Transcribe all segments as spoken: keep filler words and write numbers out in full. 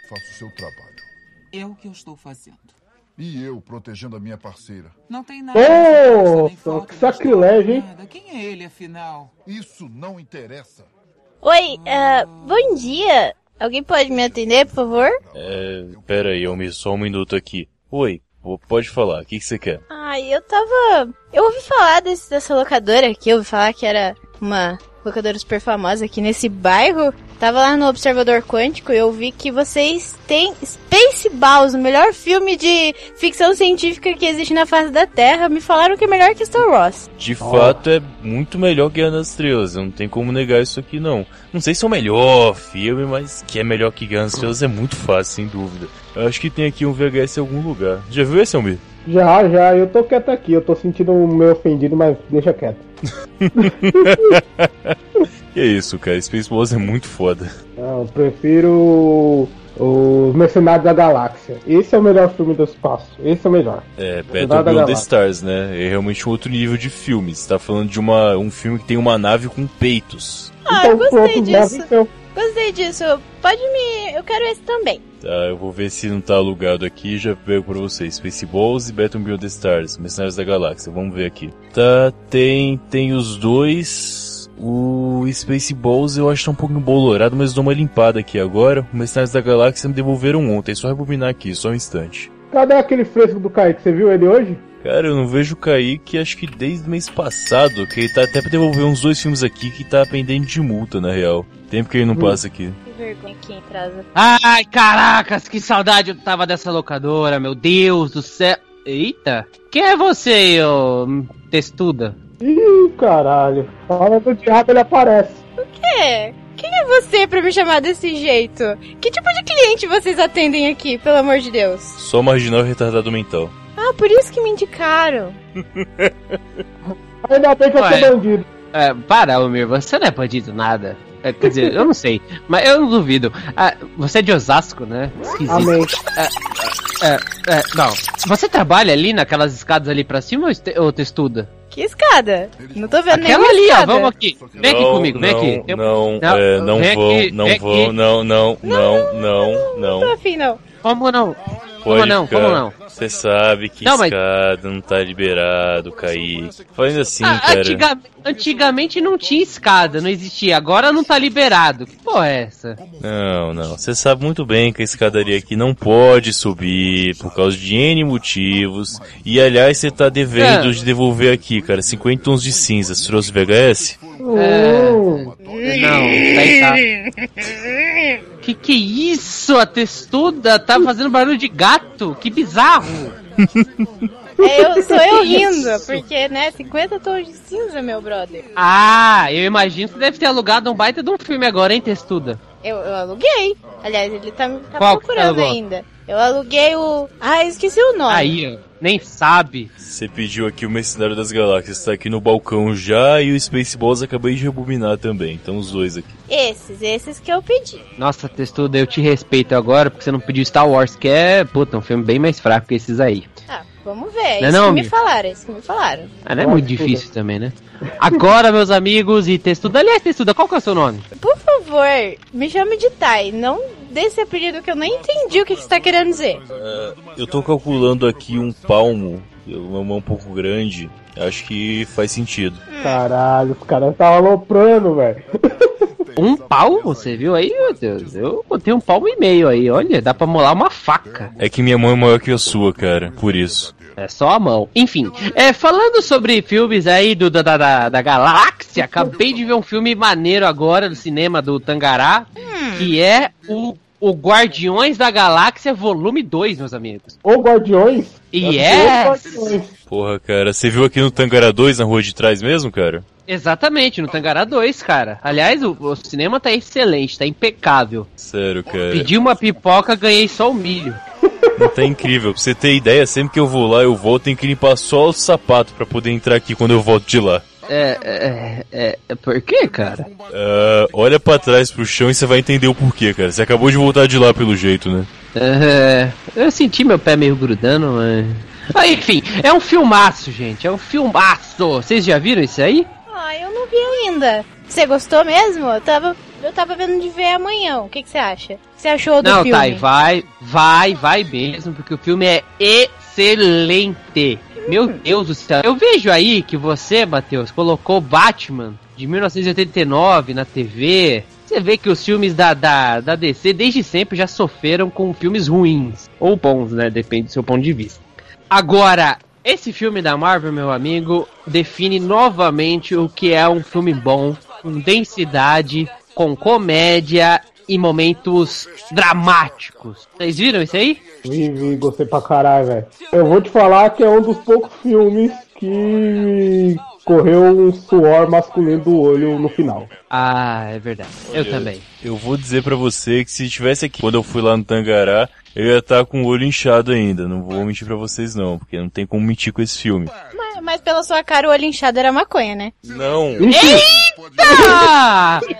faço o seu trabalho. É o que eu estou fazendo. E eu protegendo a minha parceira. Não tem nada. Oh, que sacrilégio, hein? Quem é ele, afinal? Isso não interessa. Oi, uh, bom dia. Alguém pode me atender, por favor? É, pera aí, Almir, só um minuto aqui. Oi, pode falar, o que, que você quer? Ai, eu tava... Eu ouvi falar desse, dessa locadora aqui, eu ouvi falar que era uma locadora super famosa aqui nesse bairro. Tava lá no Observador Quântico e eu vi que vocês têm Spaceballs, o melhor filme de ficção científica que existe na face da Terra. Me falaram que é melhor que Star Wars. De fato, é muito melhor que Guerra nas Estrelas. Não tem como negar isso aqui, não. Não sei se é o melhor filme, mas que é melhor que Guerra nas Estrelas é muito fácil, sem dúvida. Eu acho que tem aqui um V H S em algum lugar. Já viu esse, Almir? Já, já. Eu tô quieto aqui. Eu tô sentindo meio ofendido, mas deixa quieto. Que isso, cara. Spaceballs é muito foda. Não, eu prefiro os Mercenários da Galáxia. Esse é o melhor filme do espaço. Esse é o melhor. É, Battle Beyond the Stars, né? É realmente um outro nível de filme. Você tá falando de uma, um filme que tem uma nave com peitos. Ah, então, eu gostei disso. Então. Gostei disso. Pode me... Eu quero esse também. Tá, eu vou ver se não tá alugado aqui e já pego pra vocês. Spaceballs e Battle Beyond the Stars, Mercenários da Galáxia. Vamos ver aqui. Tá, tem, tem os dois... O Spaceballs eu acho que tá um pouco embolorado, mas dou uma limpada aqui agora. O Mercenários da Galáxia me devolveram ontem, só rebobinar aqui, só um instante. Cadê aquele fresco do Kaique? Você viu ele hoje? Cara, eu não vejo o Kaique acho que desde o mês passado, que ele tá até pra devolver uns dois filmes aqui que tá pendente de multa, na real. Tempo que ele não hum. passa aqui. Que vergonha que atrasa. Ai, caracas, que saudade eu tava dessa locadora, meu Deus do céu. Eita, quem é você, ô testuda? Ih, caralho. Fala do diabo, ele aparece. O quê? Quem é você pra me chamar desse jeito? Que tipo de cliente vocês atendem aqui, pelo amor de Deus? Só marginal e retardado mental. Ah, por isso que me indicaram. Ainda bem que eu sou bandido. É, para, Almir, você não é bandido nada. É, quer dizer, eu não sei, mas eu não duvido. Ah, você é de Osasco, né? Esquisito. Amém. É, é, é, não. Você trabalha ali naquelas escadas ali pra cima ou, este, ou testuda? Que escada? Não tô vendo Aquela nenhuma ali, escada. ó, vamos aqui. Vem não, aqui comigo, vem não, aqui. Eu... Não, não, é, não vão, aqui, não vão, não, não, não, não, não. Não tô afim, não. Como não? Pode como não? Ficar. Como não? Você sabe que não, escada mas... não tá liberado, Kaique. Falando assim, ah, cara... Antiga... Antigamente não tinha escada, não existia. Agora não tá liberado. Que porra é essa? Não, não. Você sabe muito bem que a escadaria aqui não pode subir por causa de N motivos. E, aliás, você tá devendo é. de devolver aqui, cara, cinquenta tons de cinza. Você trouxe V H S? É... Não, tá aí, tá. Que que é isso? A testuda tá fazendo barulho de gato? Que bizarro! É, eu, sou eu rindo, porque, né, cinquenta tons de cinza, meu brother. Ah, eu imagino que você deve ter alugado um baita de um filme agora, hein, testuda? Eu, eu aluguei. Aliás, ele tá, tá Qual procurando ainda. Eu aluguei o... Ah, eu esqueci o nome. Aí, ó, nem sabe. Você pediu aqui o Mercenário das Galáxias, tá aqui no balcão já, e o Spaceballs acabei de rebobinar também, então os dois aqui. Esses, esses que eu pedi. Nossa, testuda, eu te respeito agora, porque você não pediu Star Wars, que é, puta, um filme bem mais fraco que esses aí. Ah, vamos ver, é não, isso não, que me amigo? falaram, é isso que me falaram. Ah, não é muito difícil também, né? Agora, meus amigos, e testuda, aliás, testuda, qual que é o seu nome? Por favor, me chame de Tai, não desse apelido que eu nem entendi o que, que você tá querendo dizer. Uh, eu tô calculando aqui um palmo, uma mão um pouco grande, acho que faz sentido. Caralho, os caras estavam aloprando, velho. Um palmo, você viu aí, meu Deus? Eu botei um palmo e meio aí, olha, dá pra molar uma faca. É que minha mão é maior que a sua, cara, por isso. É só a mão. Enfim, é, falando sobre filmes aí do, da, da, da galáxia, acabei de ver um filme maneiro agora no cinema do Tangará, hum. que é o, o Guardiões da Galáxia Volume dois, meus amigos. O Guardiões? Yes! Porra, cara, você viu aqui no Tangará dois, na rua de trás mesmo, cara? Exatamente, no Tangará dois, cara. Aliás, o, o cinema tá excelente, tá impecável. Sério, cara. Pedi uma pipoca, ganhei só o milho. Tá incrível, pra você ter ideia, sempre que eu vou lá, eu volto, tenho que limpar só o sapato pra poder entrar aqui quando eu volto de lá. É, é, é, é por quê, cara? Uh, olha pra trás pro chão e você vai entender o porquê, cara. Você acabou de voltar de lá pelo jeito, né? É, eu senti meu pé meio grudando, mas... Ah, enfim, é um filmaço, gente, é um filmaço. Vocês já viram isso aí? Ah, eu não vi ainda. Você gostou mesmo? Eu tava eu tava vendo de ver amanhã. O que, que você acha? O que você achou do Não, filme? Não, Thay, vai, vai, vai mesmo, porque o filme é excelente. Meu Deus do céu. Eu vejo aí que você, Matheus, colocou Batman de mil novecentos e oitenta e nove na T V. Você vê que os filmes da, da, da D C desde sempre já sofreram com filmes ruins. Ou bons, né? Depende do seu ponto de vista. Agora, esse filme da Marvel, meu amigo, define novamente o que é um filme bom, com densidade, com comédia e momentos dramáticos. Vocês viram isso aí? Vi, vi, gostei pra caralho, velho. Eu vou te falar que é um dos poucos filmes que correu um suor masculino do olho no final. Ah, é verdade. Eu Olha, também. Eu vou dizer pra você que se tivesse aqui quando eu fui lá no Tangará, eu ia estar com o olho inchado ainda. Não vou mentir pra vocês não, porque não tem como mentir com esse filme. Mas, mas pela sua cara, o olho inchado era maconha, né? Não. Eita!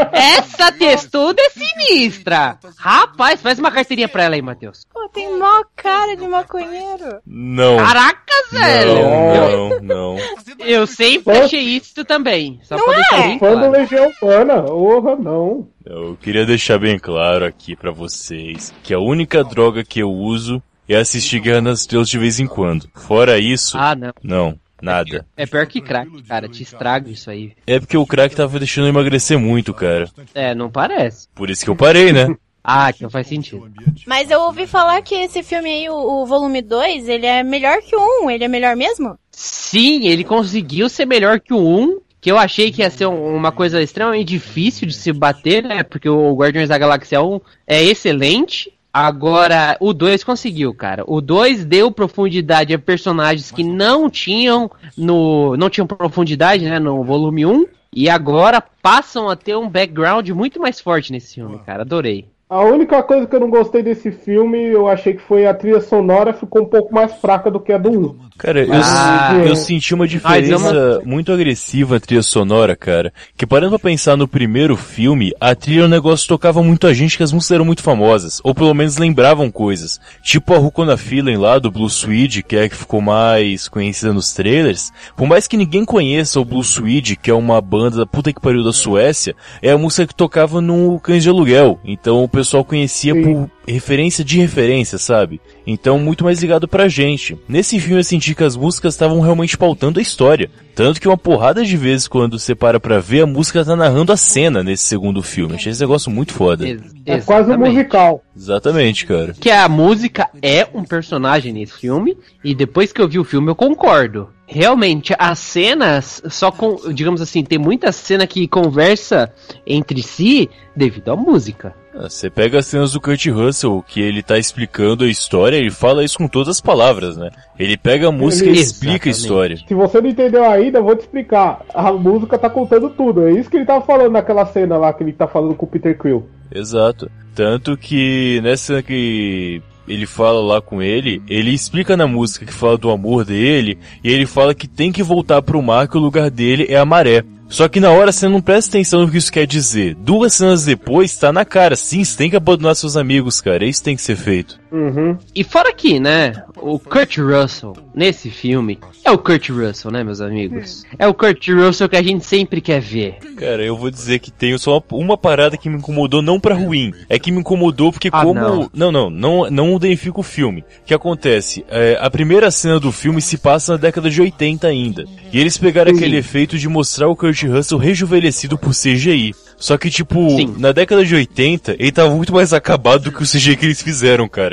Essa textuda é sinistra. Rapaz, faz uma carteirinha pra ela aí, Matheus. Pô, tem mó cara de maconheiro. Não. Caraca, velho. Não, não, não. Eu sempre achei isso também. Só Não pra deixar é? bem Fã do claro. Legião Urbana, porra, não. Eu queria deixar bem claro aqui pra vocês que a única droga que eu uso é assistir Guerra nas Estrelas de vez em quando. Fora isso, Ah, não. não, nada. É pior que crack, cara. Te estraga isso aí. É porque o crack tava deixando eu emagrecer muito, cara. É, não parece. Por isso que eu parei, né? Ah, então faz sentido. Mas eu ouvi falar que esse filme aí, o, o volume dois, ele é melhor que o um. Ele é melhor mesmo? Sim, ele conseguiu ser melhor que o um, que eu achei que ia ser um- uma coisa extremamente difícil de se bater, né? Porque o Guardiões da Galáxia um é excelente. Agora, o dois conseguiu, cara. O dois deu profundidade a personagens que não tinham no não tinham profundidade, né, no volume um, e agora passam a ter um background muito mais forte nesse filme, cara. Adorei. A única coisa que eu não gostei desse filme, eu achei que foi a trilha sonora ficou um pouco mais fraca do que a do um. Cara, eu, Ah, eu senti uma diferença muito agressiva na trilha sonora, cara. Que parando pra pensar no primeiro filme, a trilha, o negócio tocava muito a gente, que as músicas eram muito famosas. Ou pelo menos lembravam coisas. Tipo a Rukona Feeling lá, do Blue Swede, que é a que ficou mais conhecida nos trailers. Por mais que ninguém conheça o Blue Swede, que é uma banda da puta que pariu da Suécia, é a música que tocava no Cães de Aluguel. Então o pessoal conhecia Sim. por referência de referência, sabe? Então muito mais ligado pra gente. Nesse filme eu senti que as músicas estavam realmente pautando a história. Tanto que uma porrada de vezes quando você para pra ver, a música tá narrando a cena nesse segundo filme. Achei esse negócio muito foda. Ex- É quase um exatamente. musical. Exatamente, cara. Que a música é um personagem nesse filme, e depois que eu vi o filme eu concordo. Realmente, as cenas, só com, digamos assim, tem muita cena que conversa entre si devido à música. Ah, você pega as cenas do Kurt Russell, que ele tá explicando a história, ele fala isso com todas as palavras, né? Ele pega a música Ele- e explica a Exatamente. história. Se você não entendeu ainda, eu vou te explicar. A música tá contando tudo. É isso que ele tava falando naquela cena lá que ele tá falando com o Peter Quill. Exato. Tanto que nessa cena que ele fala lá com ele, ele explica na música que fala do amor dele, e ele fala que tem que voltar pro mar, que o lugar dele é a maré. Só que na hora você não presta atenção no que isso quer dizer. Duas cenas depois, tá na cara. Sim, você tem que abandonar seus amigos, cara. Isso tem que ser feito. Uhum. E fora que, né, o Kurt Russell, nesse filme, é o Kurt Russell, né, meus amigos? É o Kurt Russell que a gente sempre quer ver. Cara, eu vou dizer que tenho só uma, uma parada que me incomodou, não pra ruim. É que me incomodou porque Ah, como... não. Não, não, não, não danifica o filme. O que acontece? É, a primeira cena do filme se passa na década de oitenta ainda. E eles pegaram Sim. aquele efeito de mostrar o Kurt Russell rejuvenescido por C G I. Só que, tipo, Sim. na década de oitenta, ele tava muito mais acabado do que o C G I que eles fizeram, cara.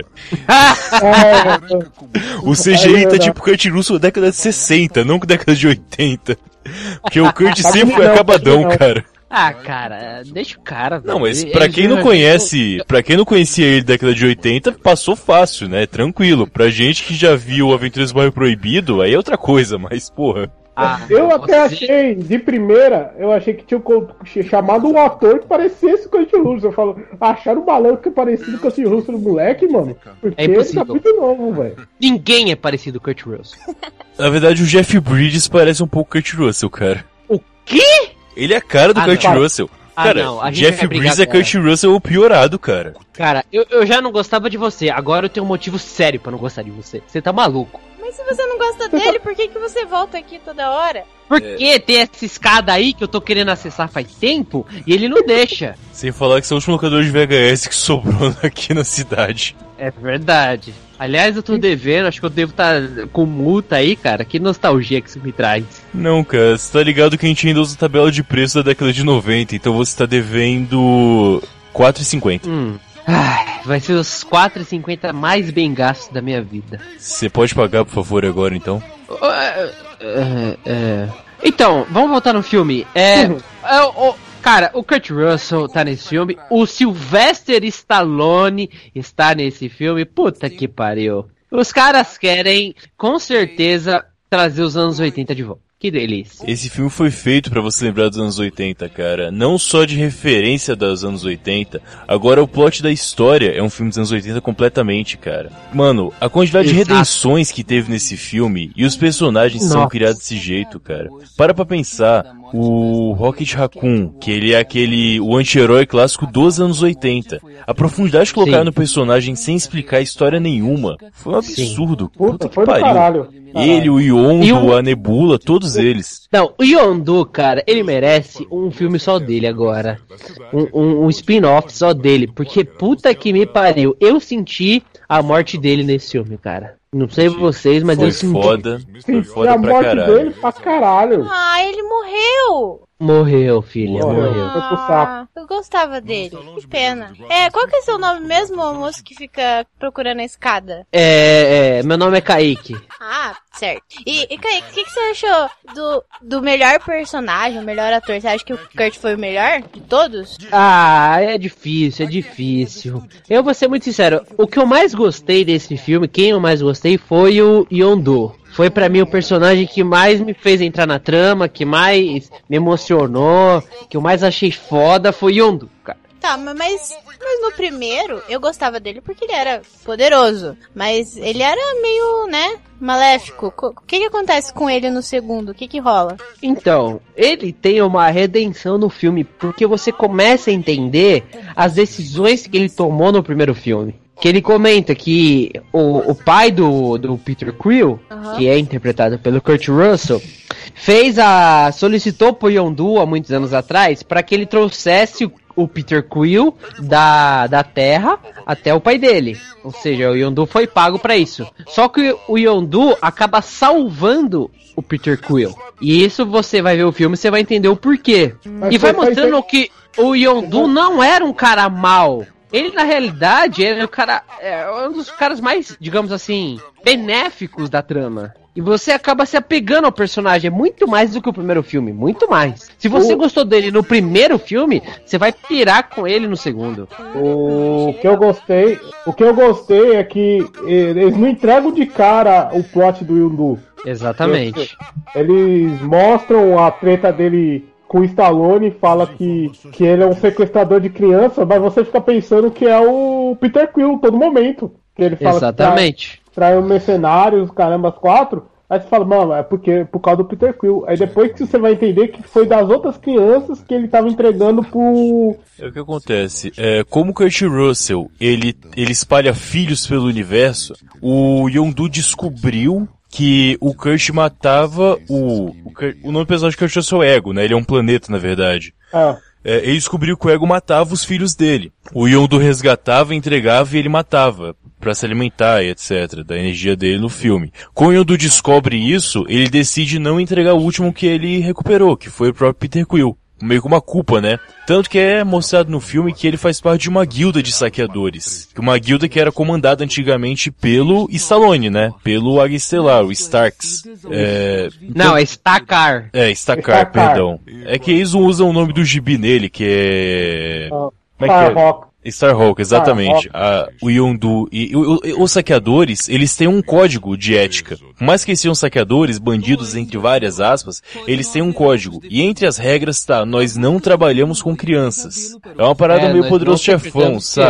É, O C G I tá tipo Kurt Russell da década de sessenta, não da década de oitenta. Porque o Kurt sempre foi Não, acabadão, não. cara. Ah, cara, deixa o cara. Não, velho. mas Ele- pra ele quem não já- conhece, pra quem não conhecia ele da década de oitenta, passou fácil, né? Tranquilo. Pra gente que já viu Aventuras do Bairro Proibido, aí é outra coisa, mas porra. Ah, eu até você- achei, de primeira, eu achei que tinha co- chamado um ator que parecesse com o Kurt Russell. Eu falo, acharam o malandro que é parecido com o Kurt Russell do moleque, mano? Porque É ele impossível. tá muito novo, velho. Ninguém é parecido com o Kurt Russell. Na verdade, o Jeff Bridges parece um pouco Kurt Russell, cara. O quê? Ele é a cara do Ah, Kurt não. Russell. Ah, Cara, não, a gente Jeff vai brigar Bridges é agora. Kurt Russell piorado, cara. Cara, eu, eu já não gostava de você, agora eu tenho um motivo sério pra não gostar de você. Você tá maluco. Mas se você não gosta dele, por que, que você volta aqui toda hora? Porque é. tem essa escada aí que eu tô querendo acessar faz tempo e ele não deixa. Sem falar que esse é o último locador de V H S que sobrou aqui na cidade. É verdade. Aliás, eu tô devendo, acho que eu devo estar tá com multa aí, cara. Que nostalgia que isso me traz. Não, cara, você tá ligado que a gente ainda usa tabela de preço da década de noventa, então você tá devendo quatro reais e cinquenta. Hum. Ai, vai ser os quatro reais e cinquenta mais bem gastos da minha vida. Você pode pagar, por favor, agora, então? É, é, é. Então, vamos voltar no filme. É, é o, cara, o Kurt Russell tá nesse filme. O Sylvester Stallone está nesse filme. Puta que pariu. Os caras querem, com certeza, trazer os anos oitenta de volta. Que delícia. Esse filme foi feito pra você lembrar dos anos oitenta, cara. Não só de referência dos anos oitenta. Agora o plot da história é um filme dos anos oitenta completamente, cara. Mano, a quantidade Exato. de redenções que teve nesse filme e os personagens Nossa. são criados desse jeito, cara. Para pra pensar, o Rocket Raccoon, que ele é aquele, o anti-herói clássico dos anos oitenta. A profundidade que colocaram no personagem sem explicar história nenhuma foi um absurdo. Sim. Puta, Puta que foi pariu. Caralho. Ele, o Yondu, a Nebula, todos eles. Não, o Yondu, cara, ele merece um filme só dele agora. Um, um, um spin-off só dele. Porque puta que me pariu. Eu senti a morte dele nesse filme, cara. Não sei vocês, mas foi eu senti. Foda. Foi foda a pra morte caralho. dele pra caralho. Ah, ele morreu. Morreu, filha, Morreu. morreu. Foi pro saco. Eu gostava dele. Que pena. É, qual que é seu nome mesmo, moço que fica procurando a escada? É, é meu nome é Kaique. Ah, certo. E, e Kaique, o que, que você achou do, do melhor personagem, o melhor ator? Você acha que o Kurt foi o melhor de todos? Ah, é difícil, é difícil. Eu vou ser muito sincero, o que eu mais gostei desse filme, quem eu mais gostei foi o Yondu. Foi pra mim o personagem que mais me fez entrar na trama, que mais me emocionou, que eu mais achei foda foi Yondu, cara. Tá, mas, mas no primeiro eu gostava dele porque ele era poderoso, mas ele era meio, né, maléfico. O que que acontece com ele no segundo? O que que rola? Então, ele tem uma redenção no filme, porque você começa a entender as decisões que ele tomou no primeiro filme. Que ele comenta que o, o pai do, do Peter Quill, uhum. que é interpretado pelo Kurt Russell, fez a solicitou pro Yondu há muitos anos atrás para que ele trouxesse o, o Peter Quill da, da Terra até o pai dele. Ou seja, o Yondu foi pago para isso. Só que o Yondu acaba salvando o Peter Quill. E isso você vai ver o filme, você vai entender o porquê. Mas e vai mostrando que o Yondu não era um cara mau. Ele, na realidade, era o cara, é um dos caras mais, digamos assim, benéficos da trama. E você acaba se apegando ao personagem muito mais do que o primeiro filme, muito mais. Se você o... gostou dele no primeiro filme, você vai pirar com ele no segundo. O que eu gostei, o que eu gostei é que eles não entregam de cara o plot do Yondu. Exatamente. Eles, eles mostram a treta dele com o Stallone, fala que, que ele é um sequestrador de criança, mas você fica pensando que é o Peter Quill todo momento. Que ele fala Exatamente. que trai, trai um mercenário, os caramba, as quatro. Aí você fala, mano, é porque, por causa do Peter Quill. Aí depois que você vai entender que foi das outras crianças que ele tava entregando pro... É o que acontece. É, como o Kurt Russell, ele, ele espalha filhos pelo universo, o Yondu descobriu que o Kurt matava o... O, Kurt, o nome do personagem Kurt Russell é Ego, né? Ele é um planeta, na verdade. Ah. É, ele descobriu que o Ego matava os filhos dele. O Yondu resgatava, entregava e ele matava pra se alimentar e etcétera, da energia dele no filme. Quando o Yondu descobre isso, ele decide não entregar o último que ele recuperou, que foi o próprio Peter Quill. Meio que uma culpa, né? Tanto que é mostrado no filme que ele faz parte de uma guilda de saqueadores. Uma guilda que era comandada antigamente pelo Stallone, né? Pelo Águia Estelar, o Starks. É... Não, é Stakar. É, Stakar, Stakar, perdão. É que eles usam o nome do gibi nele, que é... Uh, Como é que é? Starhawk, exatamente. A, o Yondu e o, o, os saqueadores, eles têm um código de ética. Por mais que eles sejam saqueadores, bandidos entre várias aspas, eles têm um código. E entre as regras tá, nós não trabalhamos com crianças. É uma parada é, meio Poderoso Chefão, sabe?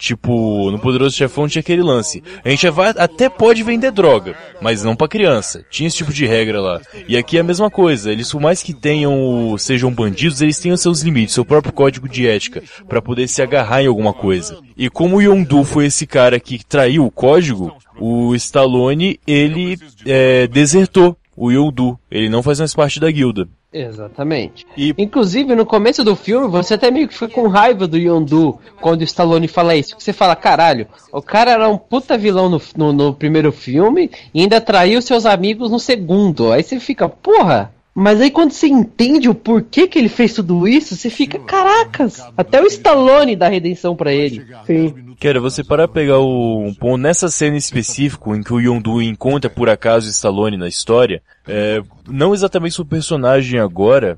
Tipo, no Poderoso Chefão tinha aquele lance. A gente vai, até pode vender droga, mas não pra criança. Tinha esse tipo de regra lá. E aqui é a mesma coisa. Eles, por mais que tenham, sejam bandidos, eles têm os seus limites, seu próprio código de ética, pra poder se agarrar em alguma coisa. E como o Yondu foi esse cara que traiu o código, o Stallone, ele é, desertou o Yondu. Ele não faz mais parte da guilda. Exatamente. E... Inclusive, no começo do filme, você até meio que foi com raiva do Yondu quando o Stallone fala isso. Você fala, caralho, o cara era um puta vilão no, no, no primeiro filme e ainda traiu seus amigos no segundo. Aí você fica, porra... Mas aí quando você entende o porquê que ele fez tudo isso, você fica, caracas, até o Stallone dá redenção pra ele. Sim. Cara, você para pegar o, um ponto nessa cena específica em que o Yondu encontra por acaso o Stallone na história, é, não exatamente o personagem agora,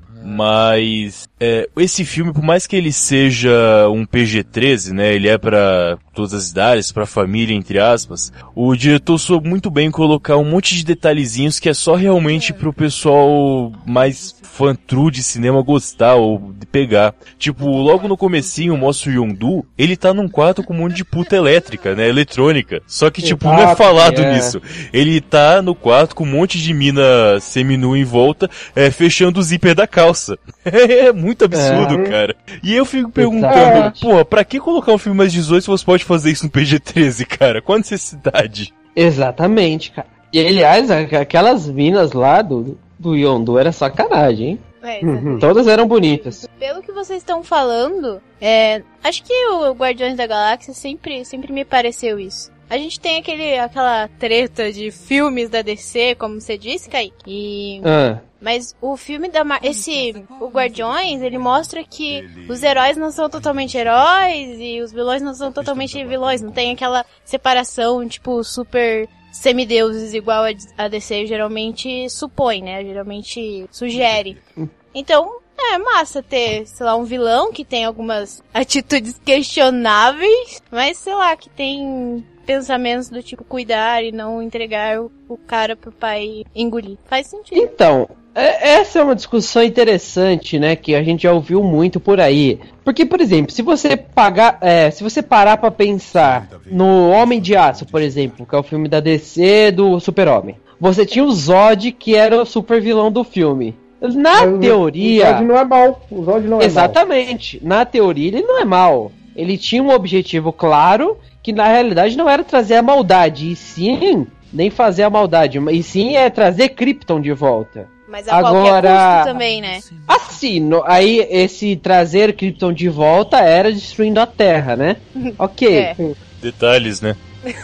mas é, esse filme, por mais que ele seja um P G treze, né, ele é pra todas as idades, pra família, entre aspas, o diretor soube muito bem colocar um monte de detalhezinhos que é só realmente pro pessoal mais fã true de cinema gostar ou de pegar. Tipo, logo no comecinho mostra o Yondu, ele tá num quarto com um monte de puta elétrica, né, eletrônica. Só que, tipo, Exato, não é falado é. nisso. Ele tá no quarto com um monte de mina seminua em volta, é, fechando o zíper da calça. É muito absurdo, É. cara. E eu fico perguntando, Exatamente. pô, pra que colocar um filme mais dezoito se você pode fazer isso no P G treze, cara? Qual a necessidade? Exatamente, cara. E aliás, a- aquelas minas lá do, do Yondu era sacanagem, hein? É, Uhum. Todas eram bonitas. Pelo que vocês estão falando, é, acho que o Guardiões da Galáxia sempre, sempre me pareceu isso. A gente tem aquele, aquela treta de filmes da D C, como você disse, Kaique. E... Ah, Mas o filme da Mar... esse o Guardiões, ele mostra que os heróis não são totalmente heróis e os vilões não são totalmente vilões, não tem aquela separação tipo super semideuses igual a a D C geralmente supõe, né? Geralmente sugere. Então, é massa ter, sei lá, um vilão que tem algumas atitudes questionáveis, mas sei lá, que tem pensamentos do tipo cuidar e não entregar o, o cara pro pai engolir. Faz sentido. então, é- essa é uma discussão interessante, né, que a gente já ouviu muito por aí. Porque, por exemplo, se você pagar, é, se você parar pra pensar no Homem de Aço, por exemplo, que é o filme da D C do Super-Homem, você tinha o Zod, que era o super vilão do filme. Na Mas o- teoria... O Zod não é mal. O Zod não é Exatamente. Na teoria, ele não é mal. Ele tinha um objetivo claro, que na realidade não era trazer a maldade, e sim, nem fazer a maldade, e sim é trazer Krypton de volta. Mas a Agora- qualquer custo também, né? Assim, no- aí esse trazer Krypton de volta era destruindo a Terra, né? Ok. É. Detalhes, né?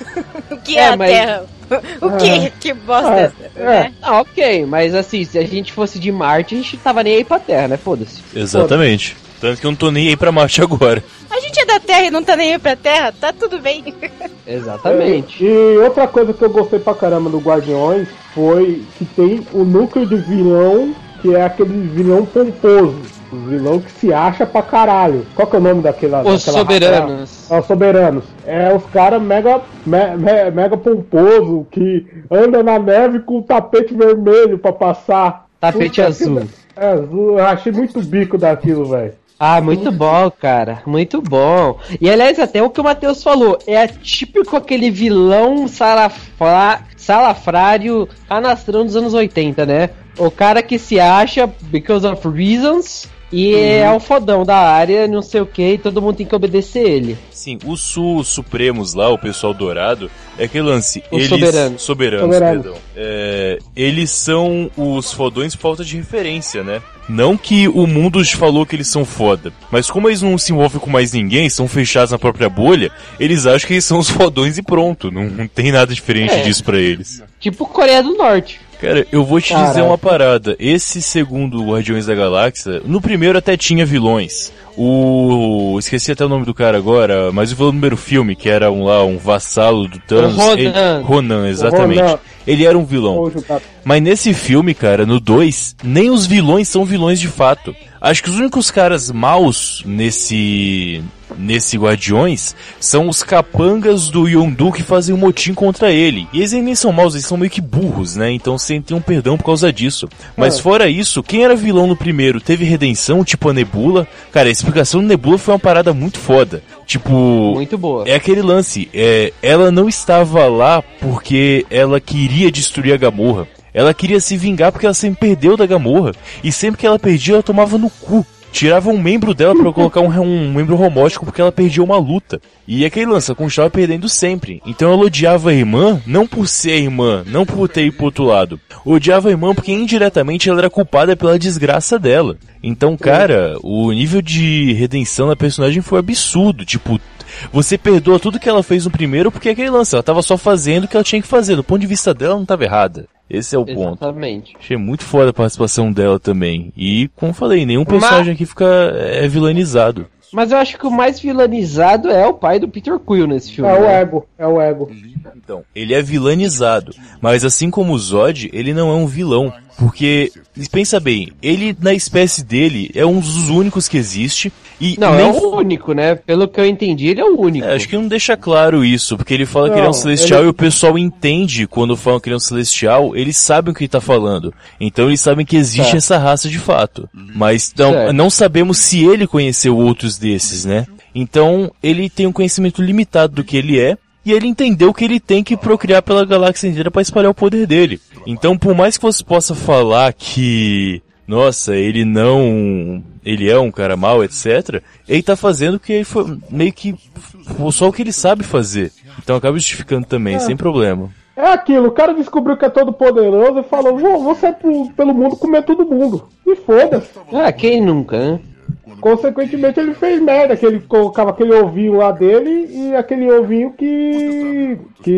O que É, é, a mas- Terra? O que? Que bosta É, essa, é. né? Ah, ok, mas assim, se a gente fosse de Marte, a gente tava nem aí pra Terra, né? Foda-se. Exatamente. Tanto que eu não tô nem aí pra Marte agora. A gente é da Terra e não tá nem aí pra Terra, tá tudo bem. Exatamente. E outra coisa que eu gostei pra caramba do Guardiões foi que tem o núcleo de vilão, que é aquele vilão pomposo. O vilão que se acha pra caralho. Qual que é o nome daquela... Os daquela soberanos. É os soberanos. É os caras mega, me- me- mega pomposo que anda na neve com o tapete vermelho pra passar. Tapete Puta azul. que- É azul. Eu achei muito bico daquilo, velho. Ah, muito bom, cara. Muito bom. E aliás, até o que o Matheus falou, é típico aquele vilão salafra... salafrário canastrão dos anos oitenta, né? O cara que se acha because of reasons e é o fodão da área, não sei o que, e todo mundo tem que obedecer ele. Sim, os Sul Supremos lá, o pessoal dourado, é aquele lance. Os eles, soberanos. Soberanos, Soberanos. perdão. É, eles são os fodões por falta de referência, né? Não que o mundo os falou que eles são foda, mas como eles não se envolvem com mais ninguém, são fechados na própria bolha, eles acham que eles são os fodões e pronto. Não, não tem nada diferente É. disso pra eles. Tipo Coreia do Norte. Cara, eu vou te dizer Caraca. uma parada. Esse segundo Guardiões da Galáxia, no primeiro até tinha vilões. O... esqueci até o nome do cara agora, mas o vilão do primeiro filme, que era um lá, um vassalo do Thanos. O Ronan. Ele... Ronan, exatamente. Ronan. Ele era um vilão. Vou juntar- Mas nesse filme, cara, no dois, nem os vilões são vilões de fato. Acho que os únicos caras maus nesse nesse Guardiões são os capangas do Yondu que fazem um motim contra ele. E eles nem são maus, eles são meio que burros, né? Então sentem um perdão por causa disso. Mas é. fora isso, quem era vilão no primeiro teve redenção, tipo a Nebula. Cara, a explicação do Nebula foi uma parada muito foda. Tipo... Muito boa. É aquele lance, é, ela não estava lá porque ela queria destruir a Gamorra. Ela queria se vingar porque ela sempre perdeu da Gamorra. E sempre que ela perdia, ela tomava no cu. Tirava um membro dela pra colocar um, um membro robótico porque ela perdia uma luta. E aquele lance, ela continuava perdendo sempre. Então ela odiava a irmã, não por ser a irmã, não por ter ido pro outro lado. Odiava a irmã porque indiretamente ela era culpada pela desgraça dela. Então, cara, o nível de redenção da personagem foi absurdo. Tipo, você perdoa tudo que ela fez no primeiro porque aquele lance, ela tava só fazendo o que ela tinha que fazer. Do ponto de vista dela, não tava errada. Esse é o ponto. Exatamente. Achei muito foda a participação dela também. E, como eu falei, nenhum personagem Mas... aqui fica é, vilanizado. Mas eu acho que o mais vilanizado é o pai do Peter Quill nesse filme. É né? o Ego, é o Ego. Então, ele é vilanizado. Mas assim como o Zod, ele não é um vilão. Porque, pensa bem, ele na espécie dele é um dos únicos que existe. E não, nem... é o único, né? Pelo que eu entendi, ele é o único. É, acho que não deixa claro isso, porque ele fala não, que ele é um celestial ele... e o pessoal entende quando falam que ele é um celestial, eles sabem o que ele tá falando. Então eles sabem que existe é. essa raça de fato. Mas não, não sabemos se ele conheceu outros desses, né? Então ele tem um conhecimento limitado do que ele é. E ele entendeu que ele tem que procriar pela galáxia inteira para espalhar o poder dele. Então, por mais que você possa falar que, nossa, ele não, ele é um cara mau, etcétera, ele tá fazendo o que ele foi meio que só o que ele sabe fazer. Então acaba justificando também, é. sem problema. É aquilo, o cara descobriu que é todo poderoso e falou, vou, vou sair pro, pelo mundo comer todo mundo. E foda-se. Ah, quem nunca, né? Consequentemente ele fez merda, que ele colocava aquele ovinho lá dele e aquele ovinho que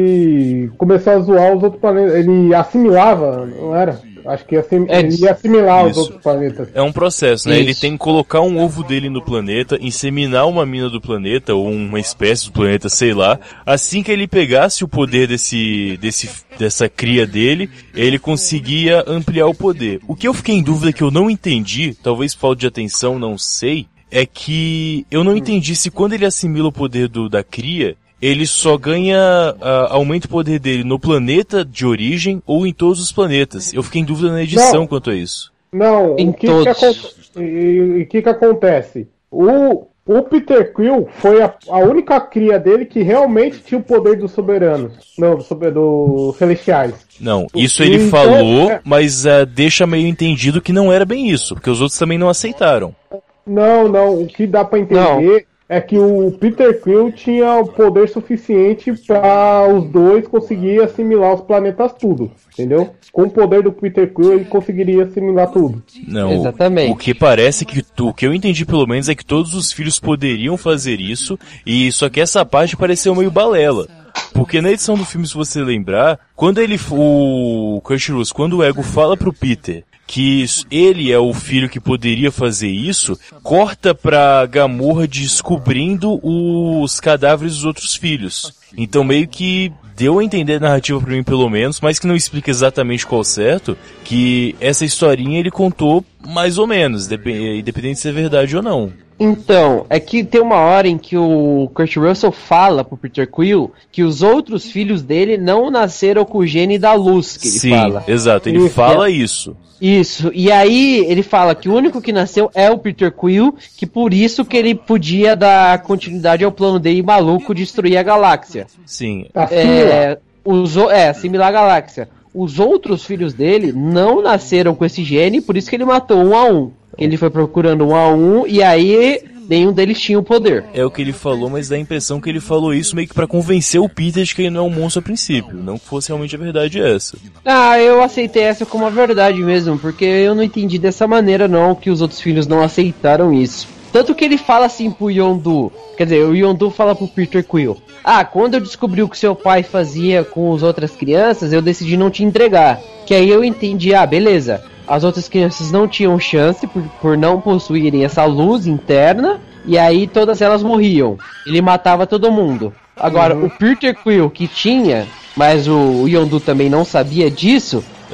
que começou a zoar os outros planetas. Ele assimilava, não era? Acho que assim, é, ele ia assimilar isso. Os outros planetas. É um processo, né? Isso. Ele tem que colocar um ovo dele no planeta, inseminar uma mina do planeta, ou uma espécie do planeta, sei lá. Assim que ele pegasse o poder desse, desse, dessa cria dele, ele conseguia ampliar o poder. O que eu fiquei em dúvida que eu não entendi, talvez falta de atenção, não sei, é que eu não entendi se quando ele assimila o poder do, da cria, ele só ganha, uh, aumenta o poder dele no planeta de origem ou em todos os planetas. Eu fiquei em dúvida na edição não, quanto a isso. Não, em o que todos. que, e, que, que acontece? O, o Peter Quill foi a, a única cria dele que realmente tinha o poder dos soberanos. Não, dos do celestiais. Não, isso ele então, falou, é... mas uh, deixa meio entendido que não era bem isso, porque os outros também não aceitaram. Não, não, o que dá pra entender... Não. É que o Peter Quill tinha o poder suficiente para os dois conseguirem assimilar os planetas tudo, entendeu? Com o poder do Peter Quill ele conseguiria assimilar tudo. Não, exatamente. O que parece que, o que eu entendi pelo menos é que todos os filhos poderiam fazer isso, e só que essa parte pareceu meio balela. Porque na edição do filme, se você lembrar, quando ele, o Kurt Russell, quando o Ego fala pro Peter que ele é o filho que poderia fazer isso, corta pra Gamorra descobrindo os cadáveres dos outros filhos. Então meio que deu a entender a narrativa pra mim pelo menos, mas que não explica exatamente qual certo, que essa historinha ele contou mais ou menos, independente se é verdade ou não. Então, é que tem uma hora em que o Kurt Russell fala pro Peter Quill que os outros filhos dele não nasceram com o gene da luz, que ele Sim, fala. Sim, exato, ele isso, fala é... isso. Isso, e aí ele fala que o único que nasceu é o Peter Quill, que por isso que ele podia dar continuidade ao plano dele maluco de destruir a galáxia. Sim. É, os, é, assimilar a galáxia. Os outros filhos dele não nasceram com esse gene, por isso que ele matou um a um. Ele foi procurando um a um, e aí nenhum deles tinha o poder. É o que ele falou, mas dá a impressão que ele falou isso meio que pra convencer o Peter de que ele não é um monstro a princípio. Não que fosse realmente a verdade essa. Ah, eu aceitei essa como a verdade mesmo, porque eu não entendi dessa maneira não, que os outros filhos não aceitaram isso. Tanto que ele fala assim pro Yondu, quer dizer, o Yondu fala pro Peter Quill: ah, quando eu descobri o que seu pai fazia com as outras crianças, eu decidi não te entregar. Que aí eu entendi, ah, beleza, as outras crianças não tinham chance por, por não possuírem essa luz interna, e aí todas elas morriam. Ele matava todo mundo. Agora, uhum. o Peter Quill que tinha, mas o Yondu também não sabia disso,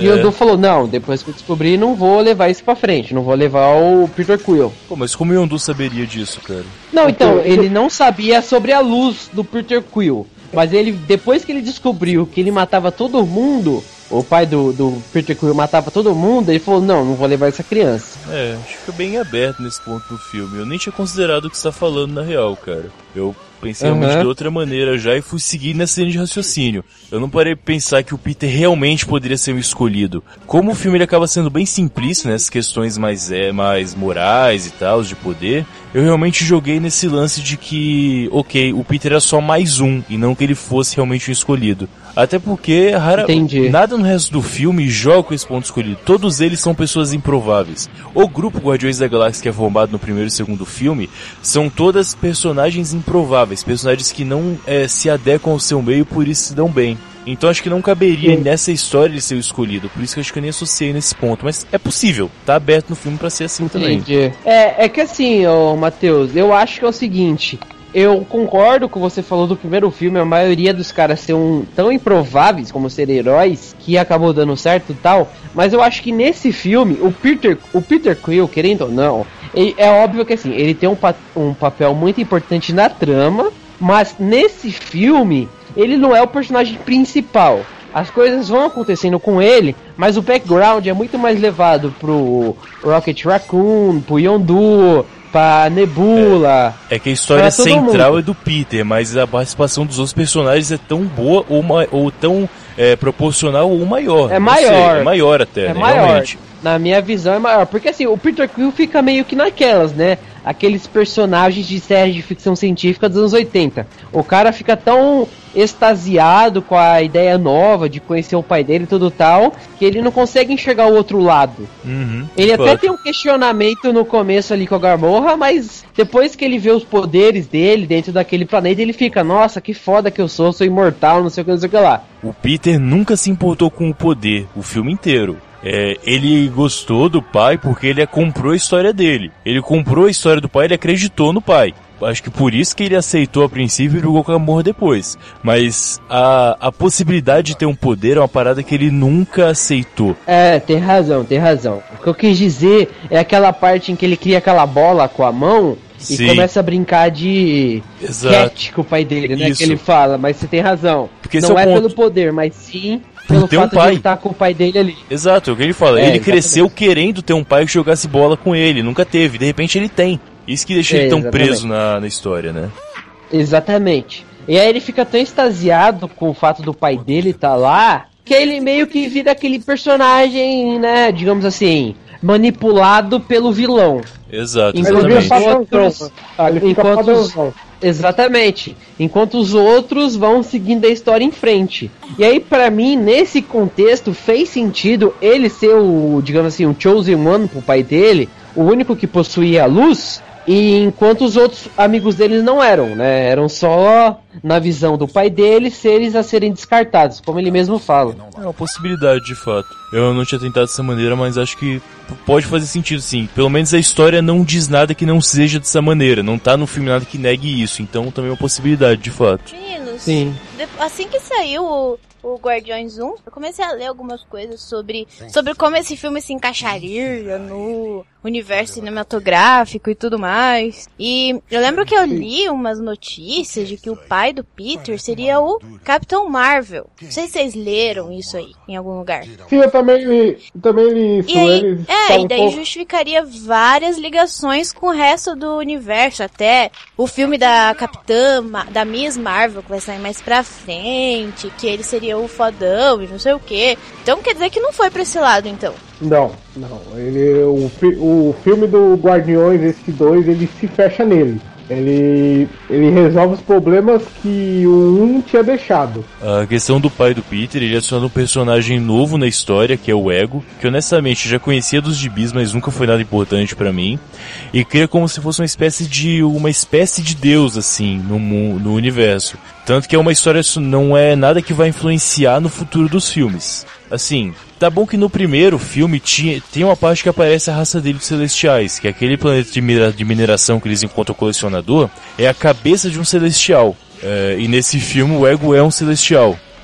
E o Yondu falou, não, depois que eu descobri, não vou levar isso pra frente, não vou levar o Peter Quill. Pô, mas como o Yondu saberia disso, cara? Não, então, ele não sabia sobre a luz do Peter Quill. Mas ele, depois que ele descobriu que ele matava todo mundo, o pai do, do Peter Quill matava todo mundo, ele falou, não, não vou levar essa criança. É, acho que fica bem aberto nesse ponto do filme. Eu nem tinha considerado o que você tá falando na real, cara. Eu pensei Uhum. realmente de outra maneira já e fui seguir nessa linha de raciocínio. Eu não parei pra pensar que o Peter realmente poderia ser o escolhido. Como o filme ele acaba sendo bem simplista nessas questões mais, é, mais morais e tal, de poder, eu realmente joguei nesse lance de que, ok, o Peter era só mais um, e não que ele fosse realmente o escolhido. Até porque rara... nada no resto do filme joga com esse ponto escolhido. Todos eles são pessoas improváveis. O grupo Guardiões da Galáxia que é formado no primeiro e segundo filme são todas personagens improváveis, personagens que não é, se adequam ao seu meio, por isso se dão bem. Então acho que não caberia Sim. nessa história ele ser o escolhido, por isso que eu acho que eu nem associei nesse ponto. Mas é possível, tá aberto no filme pra ser assim também. É, é que assim, ô Matheus, eu acho que é o seguinte... Eu concordo com o que você falou do primeiro filme, a maioria dos caras são tão improváveis como ser heróis, que acabou dando certo e tal, mas eu acho que nesse filme, o Peter, o Peter Quill, querendo ou não, ele, é óbvio que assim, ele tem um, pa- um papel muito importante na trama, mas nesse filme, ele não é o personagem principal. As coisas vão acontecendo com ele, mas o background é muito mais levado pro Rocket Raccoon, pro Yondu, pra Nebula. É, é que a história central é do Peter, mas a participação dos outros personagens é tão boa ou, ma- ou tão é, proporcional ou maior. É maior. Sei, é maior até, é né, maior. realmente. Na minha visão é maior, porque assim, o Peter Quill fica meio que naquelas, né? Aqueles personagens de série de ficção científica dos anos oitenta. O cara fica tão extasiado com a ideia nova de conhecer o pai dele e tudo tal, que ele não consegue enxergar o outro lado. Uhum, ele pode. até tem um questionamento no começo ali com a Gamorra, mas depois que ele vê os poderes dele dentro daquele planeta, ele fica, nossa, que foda que eu sou, sou imortal, não sei o que, não sei o que lá. O Peter nunca se importou com o poder, o filme inteiro. É, ele gostou do pai porque ele comprou a história dele. Ele comprou a história do pai, ele acreditou no pai. Acho que por isso que ele aceitou a princípio e jogou com a Gamorra depois. Mas a, a possibilidade de ter um poder é uma parada que ele nunca aceitou. É, tem razão, tem razão. O que eu quis dizer é aquela parte em que ele cria aquela bola com a mão e Sim. começa a brincar de cat com o pai dele, né? Isso. Que ele fala, mas você tem razão. Porque não é, é pelo poder, mas sim... pelo ter um fato pai. de ele estar com o pai dele ali. Exato, é o que ele fala. É, ele exatamente. cresceu querendo ter um pai que jogasse bola com ele. Nunca teve. De repente ele tem. Isso que deixa é, ele tão exatamente. preso na, na história, né? Exatamente. E aí ele fica tão extasiado com o fato do pai dele estar lá, que ele meio que vira aquele personagem, né, digamos assim, manipulado pelo vilão. Exato, enquanto exatamente. Os outros, enquanto os, exatamente. Enquanto os outros vão seguindo a história em frente. E aí, pra mim, nesse contexto, fez sentido ele ser o, digamos assim, o Chosen One pro pai dele, o único que possuía a luz, e enquanto os outros amigos deles não eram, né? Eram só, na visão do pai dele, seres a serem descartados, como ele mesmo fala. É uma possibilidade, de fato. Eu não tinha tentado dessa maneira, mas acho que pode fazer sentido, sim. Pelo menos a história não diz nada que não seja dessa maneira. Não tá no filme nada que negue isso. Então também é uma possibilidade, de fato. Meninos, sim. Assim que saiu o, o Guardiões um, eu comecei a ler algumas coisas sobre, sobre como esse filme se encaixaria no universo cinematográfico e tudo mais. E eu lembro que eu li umas notícias de que o pai do Peter seria o Capitão Marvel. Não sei se vocês leram isso aí, em algum lugar. Sim, eu também li, também li isso. E aí, Eles é, e daí um justificaria várias ligações com o resto do universo. Até o filme da Capitã, da Miss Marvel, que vai sair mais pra frente, que ele seria o fodão e não sei o que. Então quer dizer que não foi pra esse lado, então. Não, não. Ele, o, o filme do Guardiões, esse dois, ele se fecha nele. Ele, ele resolve os problemas que o um tinha deixado. A questão do pai do Peter, ele adiciona um personagem novo na história, que é o Ego, que honestamente já conhecia dos gibis, mas nunca foi nada importante pra mim. E cria como se fosse uma espécie de uma espécie de deus, assim, no, no universo. Tanto que é uma história, não é nada que vai influenciar no futuro dos filmes. Assim, tá bom que no primeiro filme tinha, tem uma parte que aparece a raça dele dos Celestiais, que é aquele planeta de, minera, de mineração que eles encontram o colecionador, é a cabeça de um Celestial. É, e nesse filme o Ego é um Celestial, né?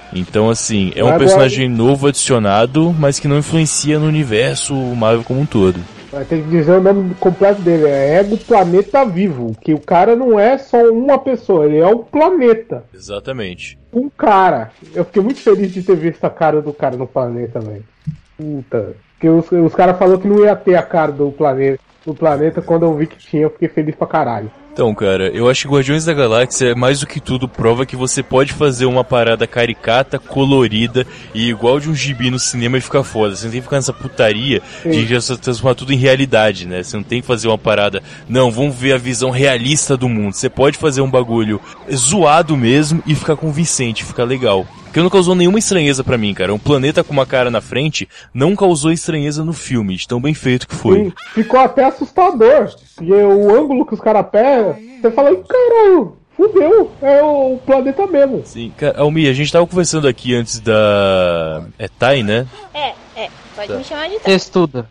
Então, assim, é um Agora... personagem novo adicionado, mas que não influencia no universo Marvel como um todo. Vai ter que dizer o nome completo dele, é Ego Planeta Vivo, que o cara não é só uma pessoa, ele é um planeta. Exatamente. Um cara. Eu fiquei muito feliz de ter visto a cara do cara no planeta, velho. Puta. Porque os, os caras falaram que não ia ter a cara do planeta, do planeta, quando eu vi que tinha, eu fiquei feliz pra caralho. Então, cara, eu acho que Guardiões da Galáxia, mais do que tudo, prova que você pode fazer uma parada caricata, colorida e igual de um gibi no cinema e ficar foda. Você não tem que ficar nessa putaria Sim. de transformar tudo em realidade, né? Você não tem que fazer uma parada, não, vamos ver a visão realista do mundo. Você pode fazer um bagulho zoado mesmo e ficar convincente, ficar legal. Porque não causou nenhuma estranheza pra mim, cara. Um planeta com uma cara na frente não causou estranheza no filme, de tão bem feito que foi. Sim, ficou até assustador. E o ângulo que os caras pegam, você fala, caralho, fudeu, é o planeta mesmo. Sim, cara, Almi, a gente tava conversando aqui antes da... É Tai, né? É, é, pode tá. me chamar de Tai. Estuda.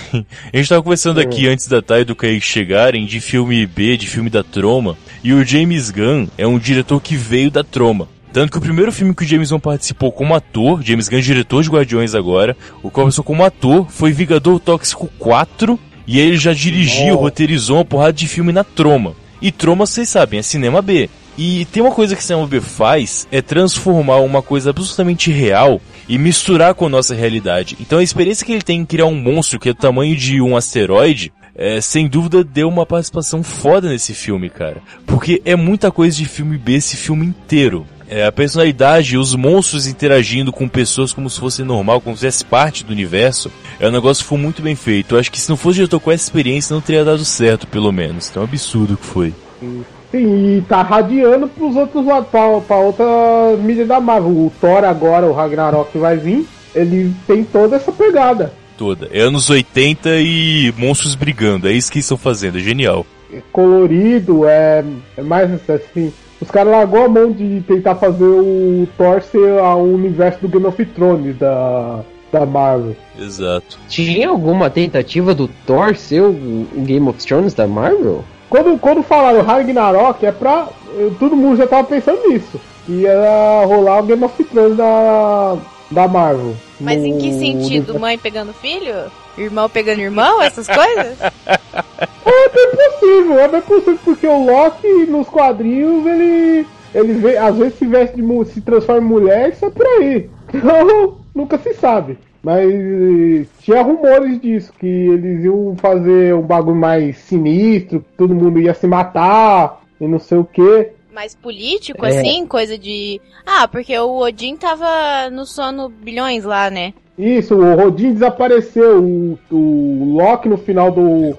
A gente tava conversando aqui antes da Tai e do Kaique chegarem de filme B, de filme da Troma. E o James Gunn é um diretor que veio da Troma. Tanto que o primeiro filme que o James Gunn participou como ator, James Gunn, diretor de Guardiões agora, o qual começou como ator, foi Vingador Tóxico quatro, e aí ele já dirigiu, oh. roteirizou uma porrada de filme na Troma. E Troma, vocês sabem, é cinema B. E tem uma coisa que cinema B faz, é transformar uma coisa absolutamente real e misturar com a nossa realidade. Então a experiência que ele tem em criar um monstro que é do tamanho de um asteroide, É, sem dúvida deu uma participação foda nesse filme, cara. Porque é muita coisa de filme B esse filme inteiro. É, a personalidade, os monstros interagindo com pessoas como se fosse normal, como se fosse parte do universo, é um negócio que foi muito bem feito. Eu acho que se não fosse diretor com essa experiência, não teria dado certo, pelo menos. Então é um absurdo que foi. Sim, e tá radiando pros outros lados, pra, pra outra mídia da Marvel. O Thor agora, o Ragnarok vai vir, ele tem toda essa pegada. Toda. É anos oitenta e monstros brigando, é isso que eles estão fazendo, é genial. É colorido, é, é mais assim... Os caras largou a mão de tentar fazer o Thor ser o universo do Game of Thrones da, da Marvel. Exato. Tinha alguma tentativa do Thor ser o, o Game of Thrones da Marvel? Quando, quando falaram Ragnarok, é pra... Todo mundo já tava pensando nisso. Que ia rolar o Game of Thrones da, da Marvel. Mas no, em que sentido? No... Mãe pegando filho? Irmão pegando irmão? Essas coisas? É bem possível, é bem possível, porque o Loki nos quadrinhos, ele, ele vê, às vezes se veste de, se transforma em mulher e sai por aí. Então, nunca se sabe. Mas tinha rumores disso, que eles iam fazer um bagulho mais sinistro, que todo mundo ia se matar e não sei o que. Mais político, é. assim? Coisa de... Ah, porque o Odin tava no sono bilhões lá, né? Isso, o Odin desapareceu, o, o Loki no final do,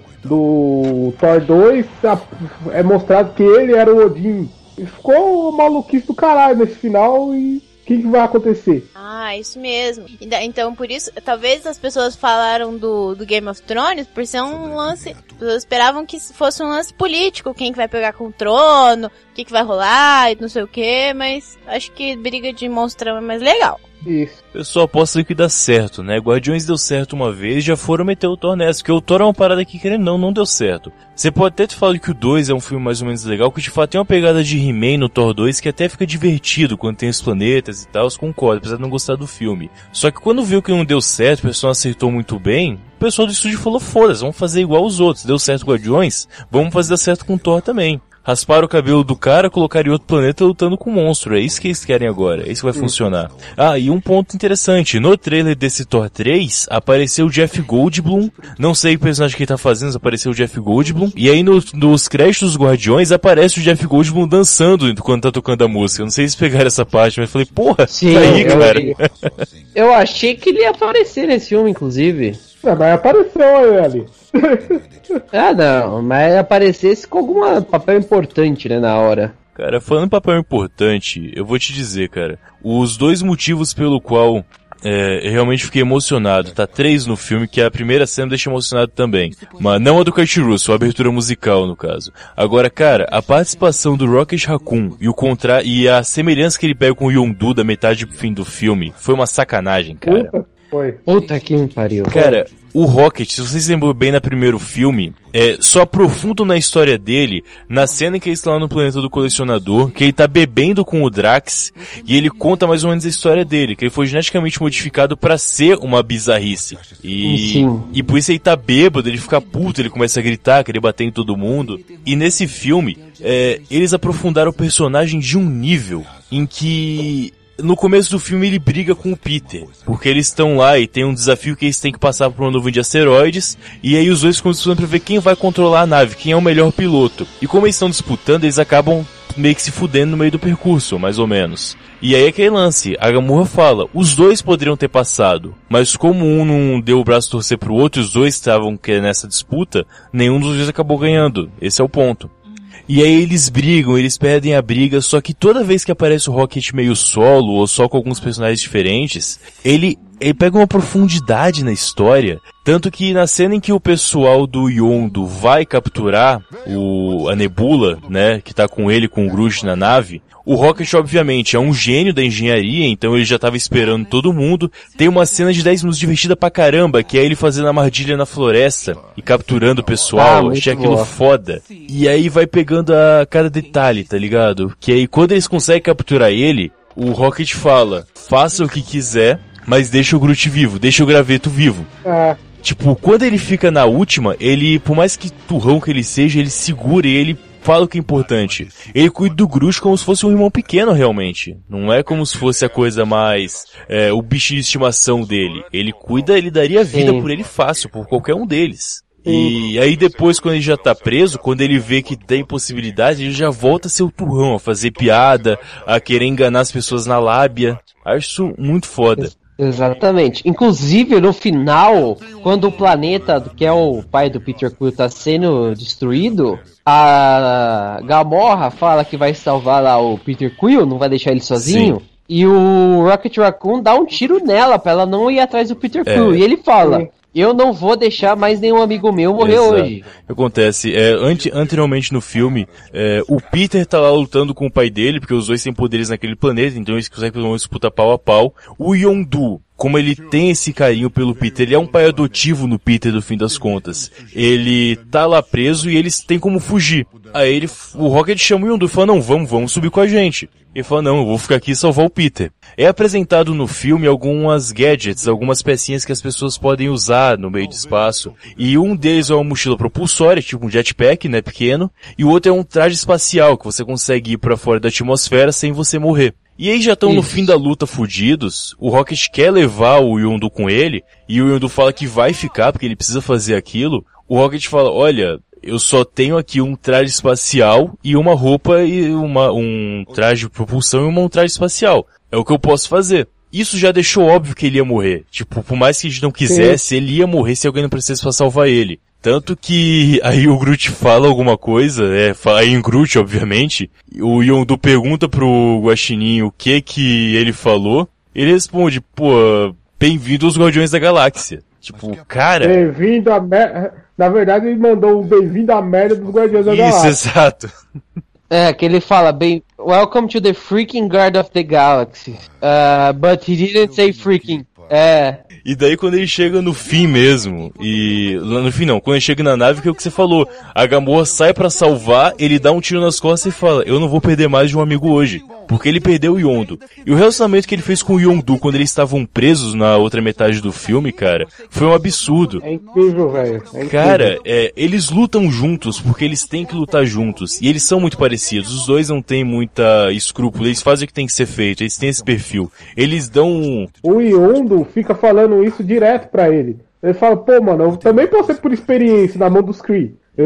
do Thor dois é mostrado que ele era o Odin. E ficou maluquice do caralho nesse final e o que, que vai acontecer? Ah, isso mesmo. Então, por isso, talvez as pessoas falaram do, do Game of Thrones por ser um lance... As pessoas esperavam que fosse um lance político, quem que vai pegar com o trono, o que, que vai rolar e não sei o que, mas acho que briga de monstrão é mais legal. Isso. O pessoal aposta que dá certo, né? Guardiões deu certo uma vez, já foram meter o Thor nessa, porque o Thor é uma parada que, querendo não, não deu certo. Você pode até te falar que o dois é um filme mais ou menos legal, que de fato tem uma pegada de He-Man no Thor dois que até fica divertido quando tem os planetas e tal, eu concordo, apesar de não gostar do filme. Só que quando viu que não deu certo, o pessoal acertou muito bem, o pessoal do estúdio falou, foda-se, vamos fazer igual os outros, deu certo com Guardiões, vamos fazer dar certo com o Thor também. Rasparam o cabelo do cara, colocaram em outro planeta lutando com o monstro. É isso que eles querem agora. É isso que vai funcionar. Ah, e um ponto interessante. No trailer desse Thor três, apareceu o Jeff Goldblum. Não sei o personagem que ele tá fazendo, mas apareceu o Jeff Goldblum. E aí no, nos créditos dos Guardiões, aparece o Jeff Goldblum dançando quando tá tocando a música. Eu não sei se pegaram essa parte, mas eu falei, porra, sim, tá aí, eu, cara. Eu achei que ele ia aparecer nesse filme, inclusive. É, mas apareceu ele. Ah, não, mas aparecesse com algum papel importante, né, na hora. Cara, falando em papel importante, eu vou te dizer, cara, os dois motivos pelo qual é, eu realmente fiquei emocionado, tá? Três no filme, que a primeira cena me deixa emocionado também. Mas não a do Kurt Russell, a abertura musical, no caso. Agora, cara, a participação do Rocket Raccoon e, o contra... e a semelhança que ele pega com o Yondu da metade pro fim do filme foi uma sacanagem, cara. Puta, foi. Puta que me pariu. Cara, o Rocket, se vocês lembram bem no primeiro filme, é, só aprofundam na história dele, na cena em que ele está lá no planeta do colecionador, que ele tá bebendo com o Drax, e ele conta mais ou menos a história dele, que ele foi geneticamente modificado pra ser uma bizarrice. E, Sim. e por isso ele tá bêbado, ele fica puto, ele começa a gritar, querer bater em todo mundo. E nesse filme, é, eles aprofundaram o personagem de um nível em que... No começo do filme ele briga com o Peter, porque eles estão lá e tem um desafio que eles têm que passar por uma nuvem de asteroides, e aí os dois ficam disputando pra ver quem vai controlar a nave, quem é o melhor piloto. E como eles estão disputando, eles acabam meio que se fudendo no meio do percurso, mais ou menos. E aí é aquele lance, a Gamorra fala, os dois poderiam ter passado, mas como um não deu o braço a torcer pro outro e os dois estavam nessa disputa, nenhum dos dois acabou ganhando. Esse é o ponto. E aí eles brigam, eles perdem a briga, só que toda vez que aparece o Rocket meio solo, ou só com alguns personagens diferentes, ele, ele pega uma profundidade na história, tanto que na cena em que o pessoal do Yondu vai capturar o, a Nebula, né, que tá com ele, com o Groot na nave, o Rocket, obviamente, é um gênio da engenharia, então ele já tava esperando todo mundo. Tem uma cena de dez minutos divertida pra caramba, que é ele fazendo a armadilha na floresta e capturando o pessoal. Ah, achei aquilo boa. foda. E aí vai pegando a cada detalhe, tá ligado? Que aí quando eles conseguem capturar ele, o Rocket fala, faça o que quiser, mas deixa o Groot vivo, deixa o Graveto vivo. É. Tipo, quando ele fica na última, ele, por mais que turrão que ele seja, ele segura e ele fala o que é importante. Ele cuida do Groot como se fosse um irmão pequeno, realmente. Não é como se fosse a coisa mais... É, o bicho de estimação dele. Ele cuida, ele daria vida Sim. por ele fácil, por qualquer um deles. E aí depois, quando ele já tá preso, quando ele vê que tem possibilidade, ele já volta a ser o turrão, a fazer piada, a querer enganar as pessoas na lábia. Acho isso muito foda. Exatamente. Inclusive, no final, quando o planeta, que é o pai do Peter Quill, tá sendo destruído, a Gamorra fala que vai salvar lá o Peter Quill, não vai deixar ele sozinho. Sim. E o Rocket Raccoon dá um tiro nela pra ela não ir atrás do Peter Quill. É. E ele fala... Eu não vou deixar mais nenhum amigo meu morrer Exato. hoje. Acontece, é, ante, anteriormente no filme, é, o Peter tá lá lutando com o pai dele, porque os dois têm poderes naquele planeta, então eles conseguem pelo menos disputar pau a pau. O Yondu, como ele tem esse carinho pelo Peter, ele é um pai adotivo no Peter, no fim das contas. Ele tá lá preso e eles têm como fugir. Aí ele, o Rocket chama o Yondu e fala, não, vamos, vamos subir com a gente. Ele fala, não, eu vou ficar aqui e salvar o Peter. É apresentado no filme algumas gadgets, algumas pecinhas que as pessoas podem usar no meio de espaço. E um deles é uma mochila propulsória, tipo um jetpack, né, pequeno. E o outro é um traje espacial, que você consegue ir pra fora da atmosfera sem você morrer. E aí já estão no fim da luta fudidos, o Rocket quer levar o Yondu com ele, e o Yondu fala que vai ficar, porque ele precisa fazer aquilo. O Rocket fala, olha... Eu só tenho aqui um traje espacial e uma roupa e uma, um traje de propulsão e uma, um traje espacial. É o que eu posso fazer. Isso já deixou óbvio que ele ia morrer. Tipo, por mais que a gente não quisesse, Sim. ele ia morrer se alguém não precisasse pra salvar ele. Tanto que aí o Groot fala alguma coisa, é, fala em Groot, obviamente. O Yondu pergunta pro Guaxinim o que que ele falou. Ele responde, pô, bem-vindo aos Guardiões da Galáxia. Tipo, cara... Bem-vindo a merda... Na verdade, ele mandou um bem-vindo à merda dos Guardiões da Isso, Galáxia. exato. É, que ele fala bem, welcome to the freaking Guard of the Galaxy. Uh, but he didn't say freaking. É. E daí quando ele chega no fim mesmo, e... Lá no fim não, quando ele chega na nave, que é o que você falou, a Gamorra sai pra salvar, ele dá um tiro nas costas e fala, eu não vou perder mais de um amigo hoje. Porque ele perdeu o Yondu. E o relacionamento que ele fez com o Yondu quando eles estavam presos na outra metade do filme, cara, foi um absurdo. É incrível, velho. É cara, é, eles lutam juntos porque eles têm que lutar juntos. E eles são muito parecidos. Os dois não têm muita escrúpula. Eles fazem o que tem que ser feito. Eles têm esse perfil. Eles dão um... O Yondu fica falando isso direto pra ele. Ele fala, pô, mano, eu também passei por experiência na mão dos Kree. Eu,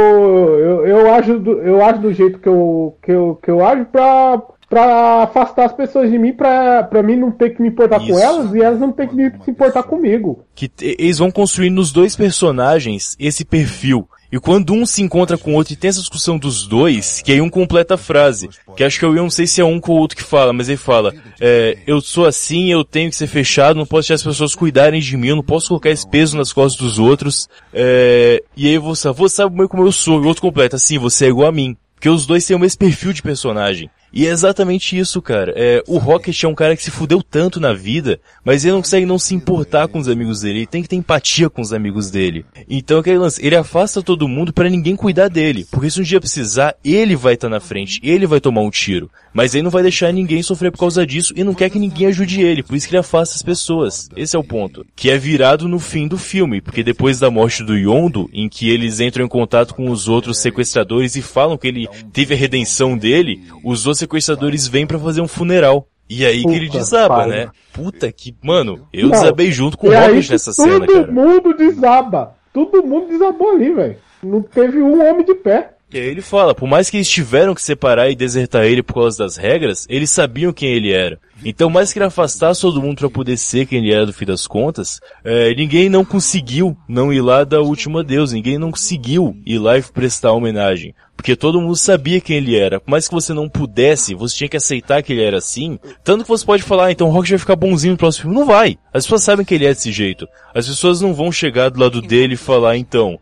eu, eu, ajo do, eu ajo do jeito que eu, que eu, que eu ajo pra... pra afastar as pessoas de mim, pra, pra mim não ter que me importar Isso. com elas e elas não ter que me, se importar comigo. Que t- eles vão construir nos dois personagens esse perfil. E quando um se encontra com o outro e tem essa discussão dos dois, que aí um completa a frase, que acho que eu não sei se é um com o outro que fala, mas ele fala, é, eu sou assim, eu tenho que ser fechado, não posso deixar as pessoas cuidarem de mim, eu não posso colocar esse peso nas costas dos outros, é, e aí você, você sabe como eu sou, e o outro completa, assim, você é igual a mim. Porque os dois têm o mesmo perfil de personagem. E é exatamente isso, cara. É, o Rocket é um cara que se fudeu tanto na vida, mas ele não consegue não se importar com os amigos dele. Ele tem que ter empatia com os amigos dele. Então, aquele lance, ele afasta todo mundo pra ninguém cuidar dele. Porque se um dia precisar, ele vai estar na frente, ele vai tomar um tiro. Mas ele não vai deixar ninguém sofrer por causa disso e não quer que ninguém ajude ele. Por isso que ele afasta as pessoas. Esse é o ponto. Que é virado no fim do filme. Porque depois da morte do Yondu, em que eles entram em contato com os outros sequestradores e falam que ele teve a redenção dele, os outros sequestradores vêm pra fazer um funeral. E aí Puta que ele desaba, pai. né? Puta que... Mano, eu não, desabei junto com o Rocket nessa cena, cara. Todo mundo desaba. Todo mundo desabou ali, velho. Não teve um homem de pé. E aí ele fala, por mais que eles tiveram que separar e desertar ele por causa das regras, eles sabiam quem ele era. Então, mais que ele afastasse todo mundo pra poder ser quem ele era no fim das contas, é, ninguém não conseguiu não ir lá dar o último adeus, ninguém não conseguiu ir lá e prestar homenagem. Porque todo mundo sabia quem ele era. Por mais que você não pudesse, você tinha que aceitar que ele era assim. Tanto que você pode falar, ah, então o Rocket vai ficar bonzinho no próximo filme. Não vai. As pessoas sabem que ele é desse jeito. As pessoas não vão chegar do lado dele e falar, então,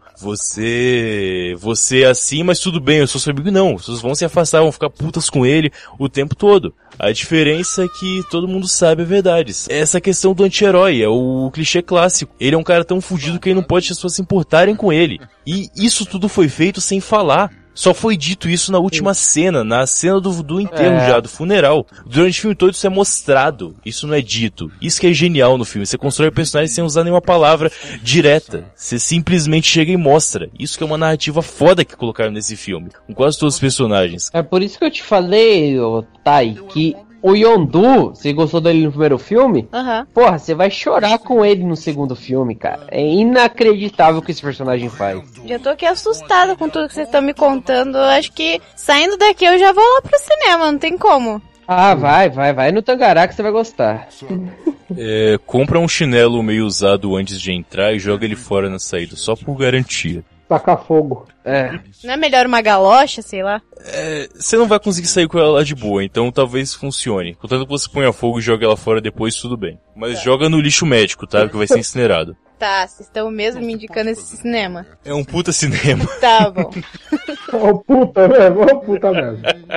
você... Você é assim, mas tudo bem, eu sou seu amigo. Não. As pessoas vão se afastar, vão ficar putas com ele o tempo todo. A diferença é que todo mundo sabe a verdade. Essa questão do anti-herói é o clichê clássico. Ele é um cara tão fudido que ele não pode as pessoas se importarem com ele. E isso tudo foi feito sem falar. Só foi dito isso na última cena, na cena do, do enterro é. já, do funeral. Durante o filme todo isso é mostrado, isso não é dito. Isso que é genial no filme, você constrói o personagem sem usar nenhuma palavra direta. Você simplesmente chega e mostra. Isso que é uma narrativa foda que colocaram nesse filme, com quase todos os personagens. É por isso que eu te falei, oh, Tai, que o Yondu, você gostou dele no primeiro filme? Uhum. Porra, você vai chorar com ele no segundo filme, cara. É inacreditável o que esse personagem faz. Já tô aqui assustada com tudo que vocês estão me contando. Eu acho que saindo daqui eu já vou lá pro cinema, não tem como. Ah, vai, vai, vai no Tangará que você vai gostar. É, compra um chinelo meio usado antes de entrar e joga ele fora na saída, só por garantia. Tacar fogo. É. Não é melhor uma galocha, sei lá? É, você não vai conseguir sair com ela lá de boa, então talvez funcione. Contanto que você ponha fogo e joga ela fora depois, tudo bem. Mas tá. Joga no lixo médico, tá? Que vai ser incinerado. Tá, vocês estão mesmo me indicando esse cinema. É um puta cinema. Tá bom. Ô puta mesmo, ô puta mesmo.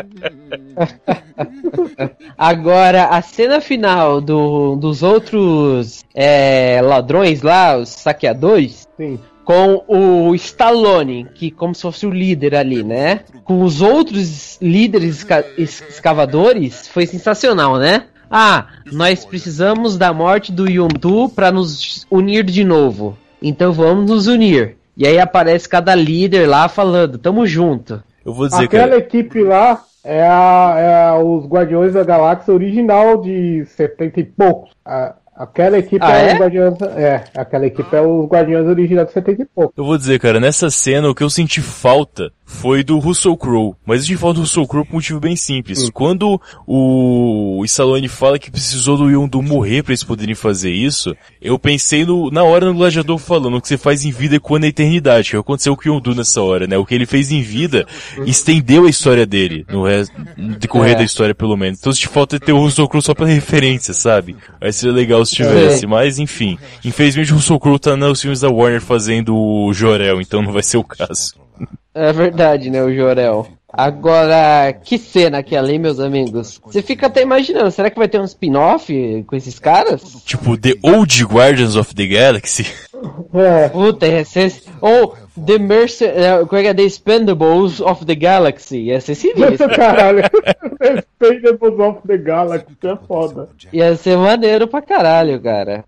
Agora, a cena final do, dos outros é, ladrões lá, os saqueadores. Sim. Com o Stallone, que como se fosse o líder ali, né? Com os outros líderes esca- escavadores, foi sensacional, né? Ah, nós precisamos da morte do Yondu pra nos unir de novo. Então vamos nos unir. E aí aparece cada líder lá falando, tamo junto. Eu vou dizer, Aquela cara... equipe lá é, a, é a, os Guardiões da Galáxia original de setenta e poucos. A, Aquela equipe ah, é, é? Os Guardiões, é, aquela equipe é os Guardiões originais de setenta e pouco. Eu vou dizer, cara, nessa cena o que eu senti falta foi do Russell Crowe. Mas eu senti falta do Russell Crowe por um motivo bem simples. Hum. Quando o Stallone fala que precisou do Yondu morrer pra eles poderem fazer isso, eu pensei no, na hora no Gladiador falando o que você faz em vida ecoa na eternidade, que aconteceu com o Yondu nessa hora, né? O que ele fez em vida estendeu a história dele, no, resto, no decorrer é. da história pelo menos. Então eu senti falta de ter o Russell Crowe só pela referência, sabe? Aí seria legal se tivesse, é. mas enfim. Infelizmente o Russell Crowe tá nos filmes da Warner fazendo o Jor-El, então não vai ser o caso. É verdade, né, o Jor-El. Agora, que cena aquela, hein, meus amigos? Você fica até imaginando, será que vai ter um spin-off com esses caras? Tipo, The Old Guardians of the Galaxy? É. Puta, esse... Ou The Mercer... Como é que é? The Expendables of the Galaxy. Ia ser sinistro. Caralho. The Expendables of the Galaxy, é foda. Ia ser maneiro pra caralho, cara.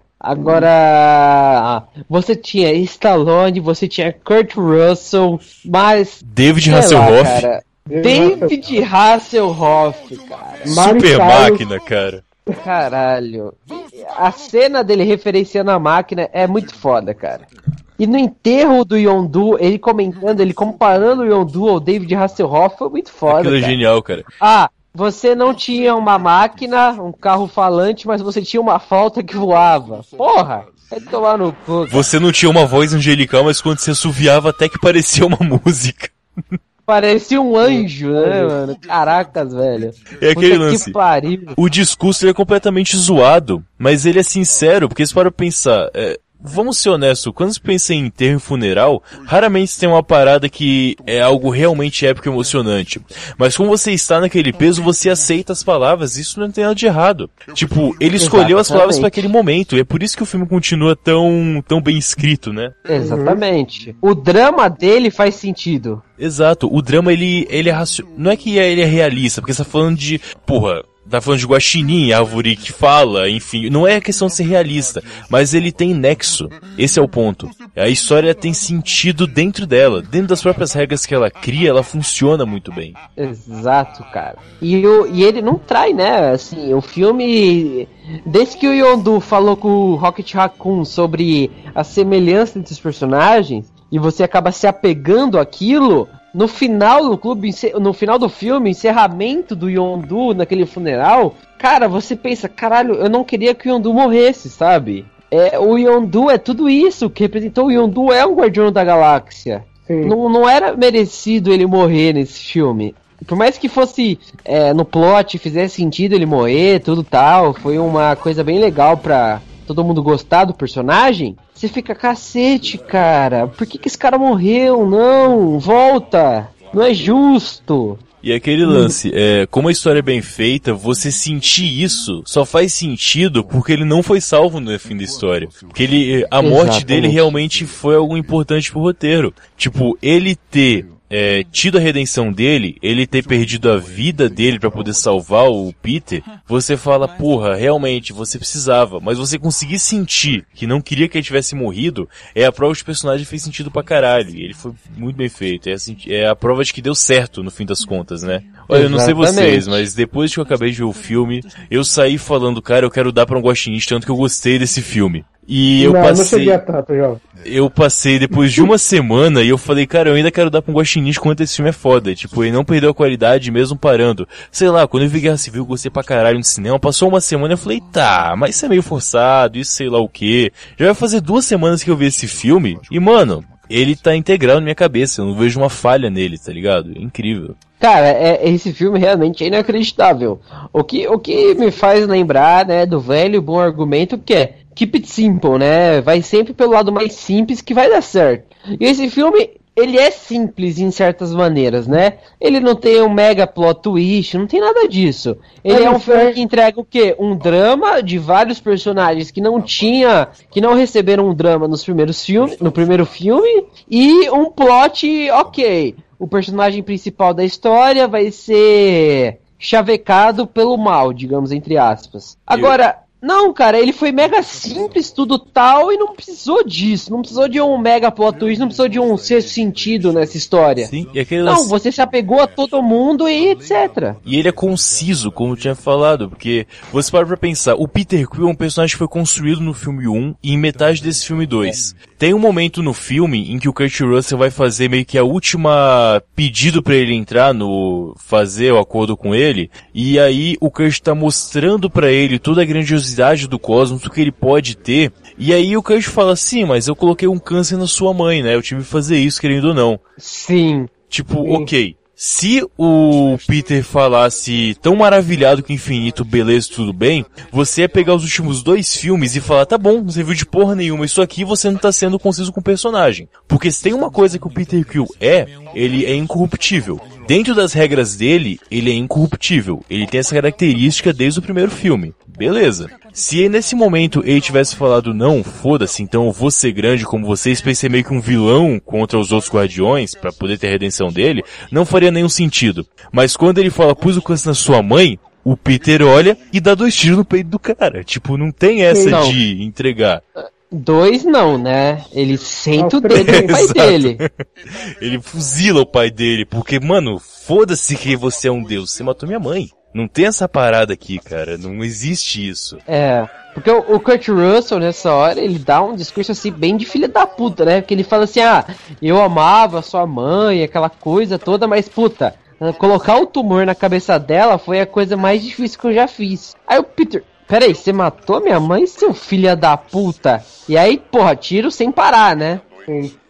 Agora, você tinha Stallone, você tinha Kurt Russell, mas... David Hasselhoff. Lá, cara. David Hasselhoff, cara. Super máquina, cara. Caralho. A cena dele referenciando a máquina é muito foda, cara. E no enterro do Yondu, ele comentando, ele comparando o Yondu ao David Hasselhoff, foi muito foda, Aquilo é cara. genial, cara. Ah, você não tinha uma máquina, um carro falante, mas você tinha uma flauta que voava. Porra! Vai tomar no cu, cara. Você não tinha uma voz angelical, mas quando você assoviava até que parecia uma música. Parecia um anjo, né, mano? Caracas, velho. É aquele Puta lance. Que pariu. O discurso ele é completamente zoado, mas ele é sincero, porque se para pensar, é, vamos ser honestos, quando você pensa em enterro e funeral, raramente tem uma parada que é algo realmente épico e emocionante. Mas como você está naquele peso, você aceita as palavras, isso não tem nada de errado. Tipo, ele escolheu as palavras para aquele momento, e é por isso que o filme continua tão, tão bem escrito, né? Exatamente. O drama dele faz sentido. Exato, o drama ele, ele é raci... não é que ele é realista, porque você tá falando de, porra, tá falando de guaxinim, árvore que fala, enfim, não é questão de ser realista, mas ele tem nexo, esse é o ponto. A história tem sentido dentro dela, dentro das próprias regras que ela cria, ela funciona muito bem. Exato, cara. E, o, e ele não trai, né, assim, o filme... Desde que o Yondu falou com o Rocket Raccoon sobre a semelhança entre os personagens, e você acaba se apegando àquilo, no final do clube, no final do filme, encerramento do Yondu naquele funeral, cara, você pensa, caralho, eu não queria que o Yondu morresse, sabe? É, o Yondu é tudo isso que representou. O Yondu é um Guardião da Galáxia. Não, não era merecido ele morrer nesse filme. Por mais que fosse é, no plot, fizesse sentido ele morrer, tudo tal, foi uma coisa bem legal pra todo mundo gostar do personagem. Você fica, cacete, cara, por que que esse cara morreu? Não, volta, não é justo. E aquele lance, é, como a história é bem feita, você sentir isso só faz sentido porque ele não foi salvo no fim da história. Porque ele, a morte Exatamente. dele realmente foi algo importante pro roteiro. Tipo, ele ter... É, tido a redenção dele, ele ter perdido a vida dele pra poder salvar o Peter, você fala, porra, realmente, você precisava, mas você conseguir sentir que não queria que ele tivesse morrido, é a prova de que o personagem fez sentido pra caralho, e ele foi muito bem feito, é, assim, é a prova de que deu certo no fim das contas, né? Olha, eu não sei vocês, mas depois que eu acabei de ver o filme, eu saí falando, cara, eu quero dar pra um guaxinim, tanto que eu gostei desse filme. E eu não, passei... não cheguei a tanto, João. Eu passei depois de uma semana e eu falei, cara, eu ainda quero dar pra um guaxinim quanto esse filme é foda. Tipo, ele não perdeu a qualidade mesmo parando. Sei lá, quando eu vi Guerra Civil, eu gostei pra caralho no cinema, passou uma semana e eu falei, tá, mas isso é meio forçado, isso sei lá o quê. Já vai fazer duas semanas que eu vi esse filme e, mano, ele tá integral na minha cabeça, eu não vejo uma falha nele, tá ligado? É incrível. Cara, é, esse filme realmente é inacreditável. O que, o que me faz lembrar, né, do velho bom argumento que é keep it simple, né? Vai sempre pelo lado mais simples que vai dar certo. E esse filme, ele é simples em certas maneiras, né? Ele não tem um mega plot twist, não tem nada disso. Ele é, é um filme que entrega o quê? Um drama de vários personagens que não tinha, que não receberam um drama nos primeiros filmes, no primeiro filme, e um plot, ok. O personagem principal da história vai ser chavecado pelo mal, digamos, entre aspas. Agora... Não, cara, ele foi mega simples, tudo tal, e não precisou disso. Não precisou de um mega plot twist, não precisou de um sexto sentido nessa história. Sim, e aquele não, lance... você se apegou a todo mundo e etcétera. E ele é conciso, como eu tinha falado, porque você para pra pensar, o Peter Quill é um personagem que foi construído no filme um e em metade desse filme dois. Tem um momento no filme em que o Kurt Russell vai fazer meio que a última pedido pra ele entrar no... fazer o acordo com ele, e aí o Kurt tá mostrando pra ele toda a grandiosidade do cosmos, o que ele pode ter, e aí o Kurt fala assim, mas eu coloquei um câncer na sua mãe, né, eu tive que fazer isso, querendo ou não. Sim. Tipo, Sim. ok, se o Peter falasse tão maravilhado com o infinito, beleza, tudo bem, você ia pegar os últimos dois filmes e falar, tá bom, não serviu de porra nenhuma, isso aqui você não tá sendo conciso com o personagem. Porque se tem uma coisa que o Peter Quill é, ele é incorruptível. Dentro das regras dele, ele é incorruptível. Ele tem essa característica desde o primeiro filme. Beleza. Se nesse momento ele tivesse falado, não, foda-se, então eu vou ser grande como vocês, pra ser meio que um vilão contra os outros guardiões, pra poder ter a redenção dele, não faria nenhum sentido. Mas quando ele fala, pus o câncer na sua mãe, o Peter olha e dá dois tiros no peito do cara. Tipo, não tem essa não. de entregar. Dois não, né? Ele senta o dedo no pai dele. Ele fuzila o pai dele, porque, mano, foda-se que você é um deus, você matou minha mãe. Não tem essa parada aqui, cara, não existe isso. É, porque o, o Kurt Russell nessa hora, ele dá um discurso assim, bem de filha da puta, né? Porque ele fala assim, ah, eu amava sua mãe, aquela coisa toda, mas puta, colocar o tumor na cabeça dela foi a coisa mais difícil que eu já fiz. Aí o Peter... Peraí, você matou minha mãe, seu filho da puta? E aí, porra, tiro sem parar, né? Sim.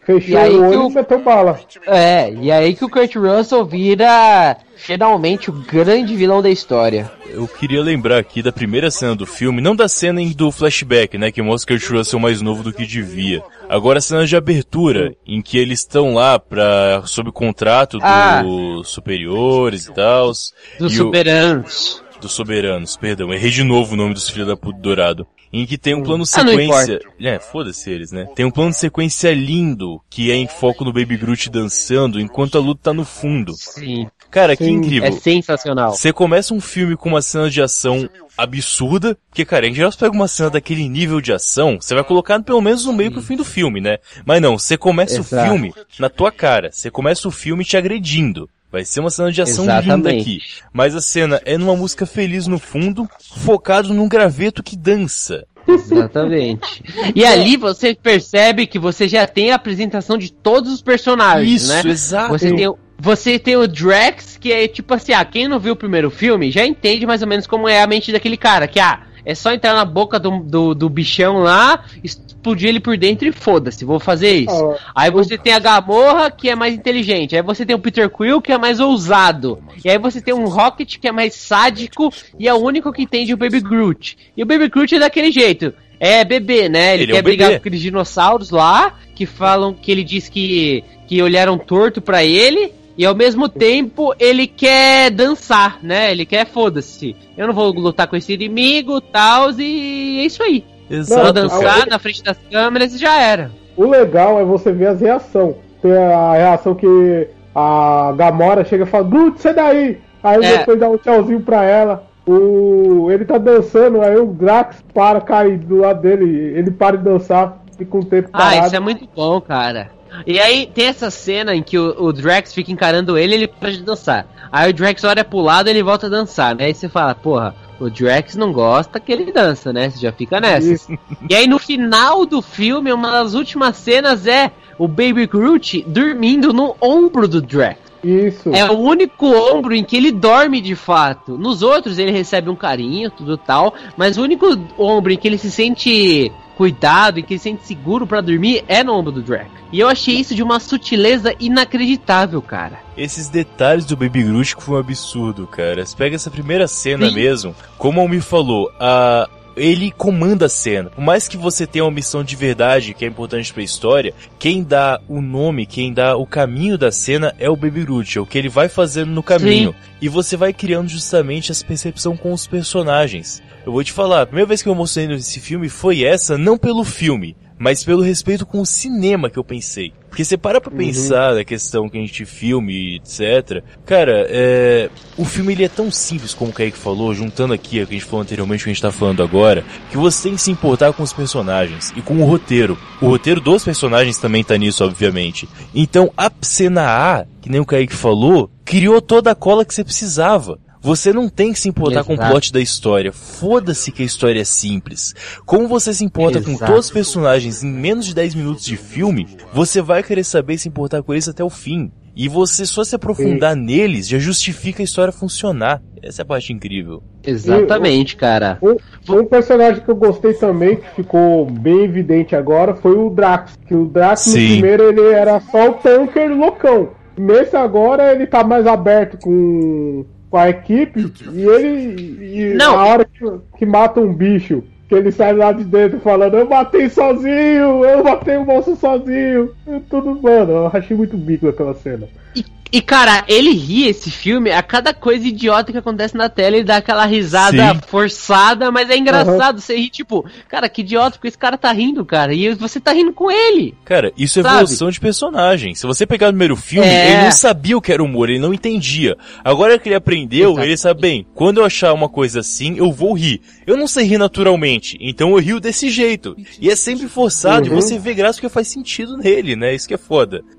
Fechou E aí o que olho o- e meteu bala. É, e aí que o Kurt Russell vira finalmente o grande vilão da história. Eu queria lembrar aqui da primeira cena do filme, não da cena em- do flashback, né, que mostra Kurt Russell mais novo do que devia. Agora a cena de abertura, em que eles estão lá pra, sob contrato dos Ah. superiores e tal. Dos e o- soberanos. Dos soberanos, perdão, errei de novo o nome dos filhos da puta dourado. Em que tem um plano Ah, não sequência. É, foda-se eles, né? Tem um plano sequência lindo, que é em foco no Baby Groot dançando, enquanto a luta tá no fundo. Sim, Cara, que Sim. incrível. é sensacional. Você começa um filme com uma cena de ação absurda, porque, cara, em geral você pega uma cena daquele nível de ação, você vai colocar pelo menos no meio pro fim do filme, né? Mas não, você começa Exato. o filme na tua cara, você começa o filme te agredindo. Vai ser uma cena de ação linda Exatamente. aqui. Mas a cena é numa música feliz no fundo, focado num graveto que dança. Exatamente. E ali você percebe que você já tem a apresentação de todos os personagens, Isso, né? exato. Você tem, o- você tem o Drax, que é tipo assim, ah, quem não viu o primeiro filme já entende mais ou menos como é a mente daquele cara, que ah, é só entrar na boca do, do, do bichão lá, explodir ele por dentro e foda-se, vou fazer isso. Ah, Aí você tem a Gamorra, que é mais inteligente. Aí você tem o Peter Quill, que é mais ousado. E aí você tem um Rocket, que é mais sádico e é o único que entende o Baby Groot. E o Baby Groot é daquele jeito. É bebê, né? Ele, Ele é quer um brigar bebê. com aqueles dinossauros lá, que falam que ele diz que, que olharam torto pra ele. E ao mesmo tempo ele quer dançar, né? Ele quer foda-se. Eu não vou lutar com esse inimigo, tal, e é isso aí. Vou Exato. dançar na frente das câmeras e já era. O legal é você ver as reações. Tem a reação que a Gamora chega e fala, Groot, sai daí! Aí É. depois dá um tchauzinho pra ela. O... Ele tá dançando, aí o Drax para, cai do lado dele, ele para de dançar, fica um tempo Ah, parado. isso é muito bom, cara. E aí tem essa cena em que o, o Drax fica encarando ele e ele para de dançar. Aí o Drax olha pro lado e ele volta a dançar, né? Aí você fala, porra, o Drax não gosta que ele dança, né? Você já fica nessas. E aí no final do filme, uma das últimas cenas é o Baby Groot dormindo no ombro do Drax. Isso. É o único ombro em que ele dorme de fato. Nos outros ele recebe um carinho, tudo tal, mas o único ombro em que ele se sente cuidado e que ele se sente seguro pra dormir é no ombro do Drax. E eu achei isso de uma sutileza inacreditável, cara. Esses detalhes do Baby Groot que foi um absurdo, cara. Você pega essa primeira cena Sim. mesmo, como a Almir falou, a... ele comanda a cena. Por mais que você tenha uma missão de verdade, que é importante pra história, quem dá o nome, quem dá o caminho da cena é o Baby Groot, é o que ele vai fazendo no caminho. Sim. E você vai criando justamente essa percepção com os personagens. Eu vou te falar, a primeira vez que eu mostrei nesse filme foi essa, não pelo filme, mas pelo respeito com o cinema que eu pensei. Porque você para pra pensar na questão que a gente filme, etcétera. Cara, é... o filme ele é tão simples como o Kaique falou, juntando aqui o que a gente falou anteriormente, o que a gente tá falando agora, que você tem que se importar com os personagens e com o roteiro. O roteiro dos personagens também tá nisso, obviamente. Então, a cena A, que nem o Kaique falou, criou toda a cola que você precisava. Você não tem que se importar com o Exato. plot da história. Foda-se que a história é simples. Como você se importa com Exato. todos os personagens em menos de dez minutos de filme, você vai querer saber se importar com eles até o fim. E você só se aprofundar neles já justifica a história funcionar. Essa é a parte incrível. Exatamente, cara. Um, um personagem que eu gostei também, que ficou bem evidente agora, foi o Drax. Que o Drax no Sim. primeiro ele era só o tanker loucão. Nesse agora ele tá mais aberto com, com a equipe e ele. E Não. na hora que, que mata um bicho, que ele sai lá de dentro falando, eu matei sozinho, eu matei o monstro sozinho. E tudo, mano, eu achei muito bico aquela cena. E, e, cara, ele ri esse filme a cada coisa idiota que acontece na tela, ele dá aquela risada Sim. forçada, mas é engraçado, você ri, tipo, cara, que idiota, porque esse cara tá rindo, cara, e você tá rindo com ele. Cara, isso é Sabe? evolução de personagem. Se você pegar o primeiro filme, É. ele não sabia o que era humor, ele não entendia. Agora que ele aprendeu, Exato. ele sabe bem, quando eu achar uma coisa assim, eu vou rir. Eu não sei rir naturalmente, então eu rio desse jeito. E é sempre forçado Uhum. e você vê graça porque faz sentido nele, né? Isso que é foda.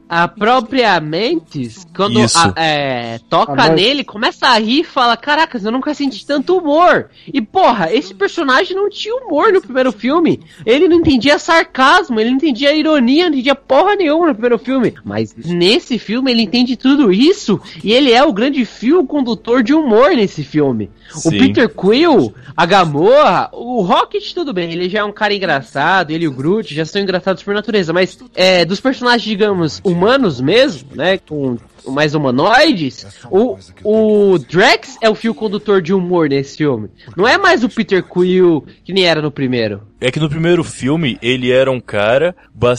A própria Mantis, quando a, é, toca a nele, começa a rir e fala, caracas, eu nunca senti tanto humor. E porra, esse personagem não tinha humor no primeiro filme. Ele não entendia sarcasmo, ele não entendia ironia, não entendia porra nenhuma no primeiro filme. Mas nesse filme ele entende tudo isso e ele é o grande fio condutor de humor nesse filme. Sim. O Peter Quill, a Gamorra, o Rocket tudo bem, ele já é um cara engraçado, ele e o Groot já são engraçados por natureza, mas é, dos personagens, digamos, humanos mesmo, né, com mais humanoides, o, o Drax é o fio condutor de humor nesse filme. Não é mais o Peter Quill que nem era no primeiro. É que no primeiro filme ele era um cara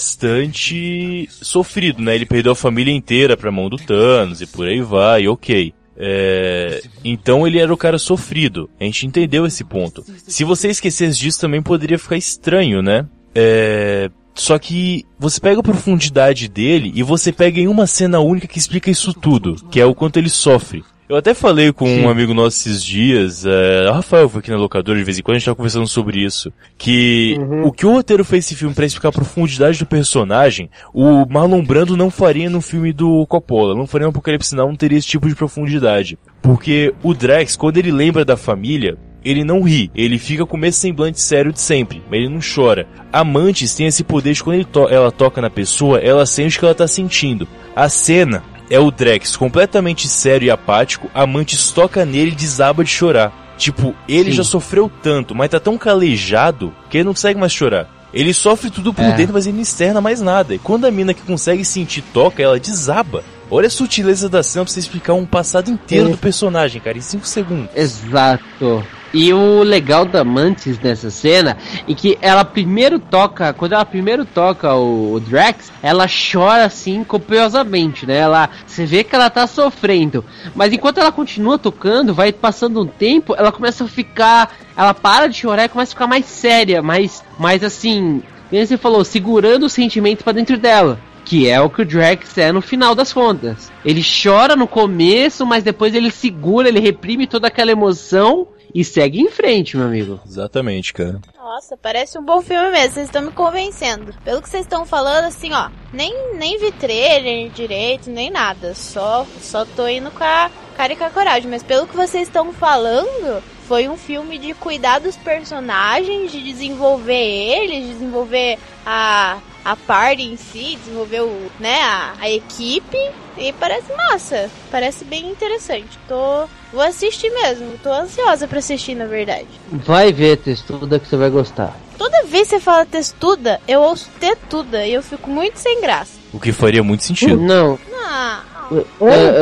bastante sofrido, né? Ele perdeu a família inteira pra mão do Thanos e por aí vai, ok. É... Então ele era o cara sofrido. A gente entendeu esse ponto. Se você esquecesse disso também poderia ficar estranho, né? É... Só que você pega a profundidade dele e você pega em uma cena única que explica isso tudo, que é o quanto ele sofre. Eu até falei com Sim. um amigo nosso esses dias, é, o Rafael foi aqui na locadora de vez em quando, a gente tava conversando sobre isso, que uhum. o que o roteiro fez esse filme pra explicar a profundidade do personagem, o Marlon Brando não faria no filme do Coppola, não faria no Apocalipse Now, não teria esse tipo de profundidade. Porque o Drax, quando ele lembra da família, ele não ri, ele fica com o mesmo semblante sério de sempre, mas ele não chora. A Mantis tem esse poder de quando ele to- ela toca na pessoa, ela sente o que ela tá sentindo. A cena é o Drax completamente sério e apático, a Mantis toca nele e desaba de chorar. Tipo, ele Sim. já sofreu tanto, mas tá tão calejado que ele não consegue mais chorar. Ele sofre tudo por é. dentro, mas ele não externa mais nada. E quando a mina que consegue sentir toca, ela desaba. Olha a sutileza da cena pra você explicar um passado inteiro é. do personagem, cara, em cinco segundos. Exato. E o legal da Mantis nessa cena é que ela primeiro toca, quando ela primeiro toca o, o Drax, ela chora assim copiosamente, né? Ela, você vê que ela tá sofrendo. Mas enquanto ela continua tocando, vai passando um tempo, ela começa a ficar, ela para de chorar e começa a ficar mais séria, mais, mais assim, como você falou, segurando o sentimento pra dentro dela. Que é o que o Drax é no final das contas. Ele chora no começo, mas depois ele segura, ele reprime toda aquela emoção e segue em frente, meu amigo. Exatamente, cara. Nossa, parece um bom filme mesmo, vocês estão me convencendo. Pelo que vocês estão falando, assim, ó, nem, nem vi trailer direito, nem nada. Só, só tô indo com a cara e com a coragem. Mas pelo que vocês estão falando, foi um filme de cuidar dos personagens, de desenvolver eles, de desenvolver a... a party em si, desenvolveu, né, a, a equipe, e parece massa, parece bem interessante. Tô, vou assistir mesmo, tô ansiosa pra assistir, na verdade. Vai ver Testuda que você vai gostar. Toda vez que você fala Testuda, eu ouço Tetuda e eu fico muito sem graça. O que faria muito sentido. Não. Ah. Uh, uh,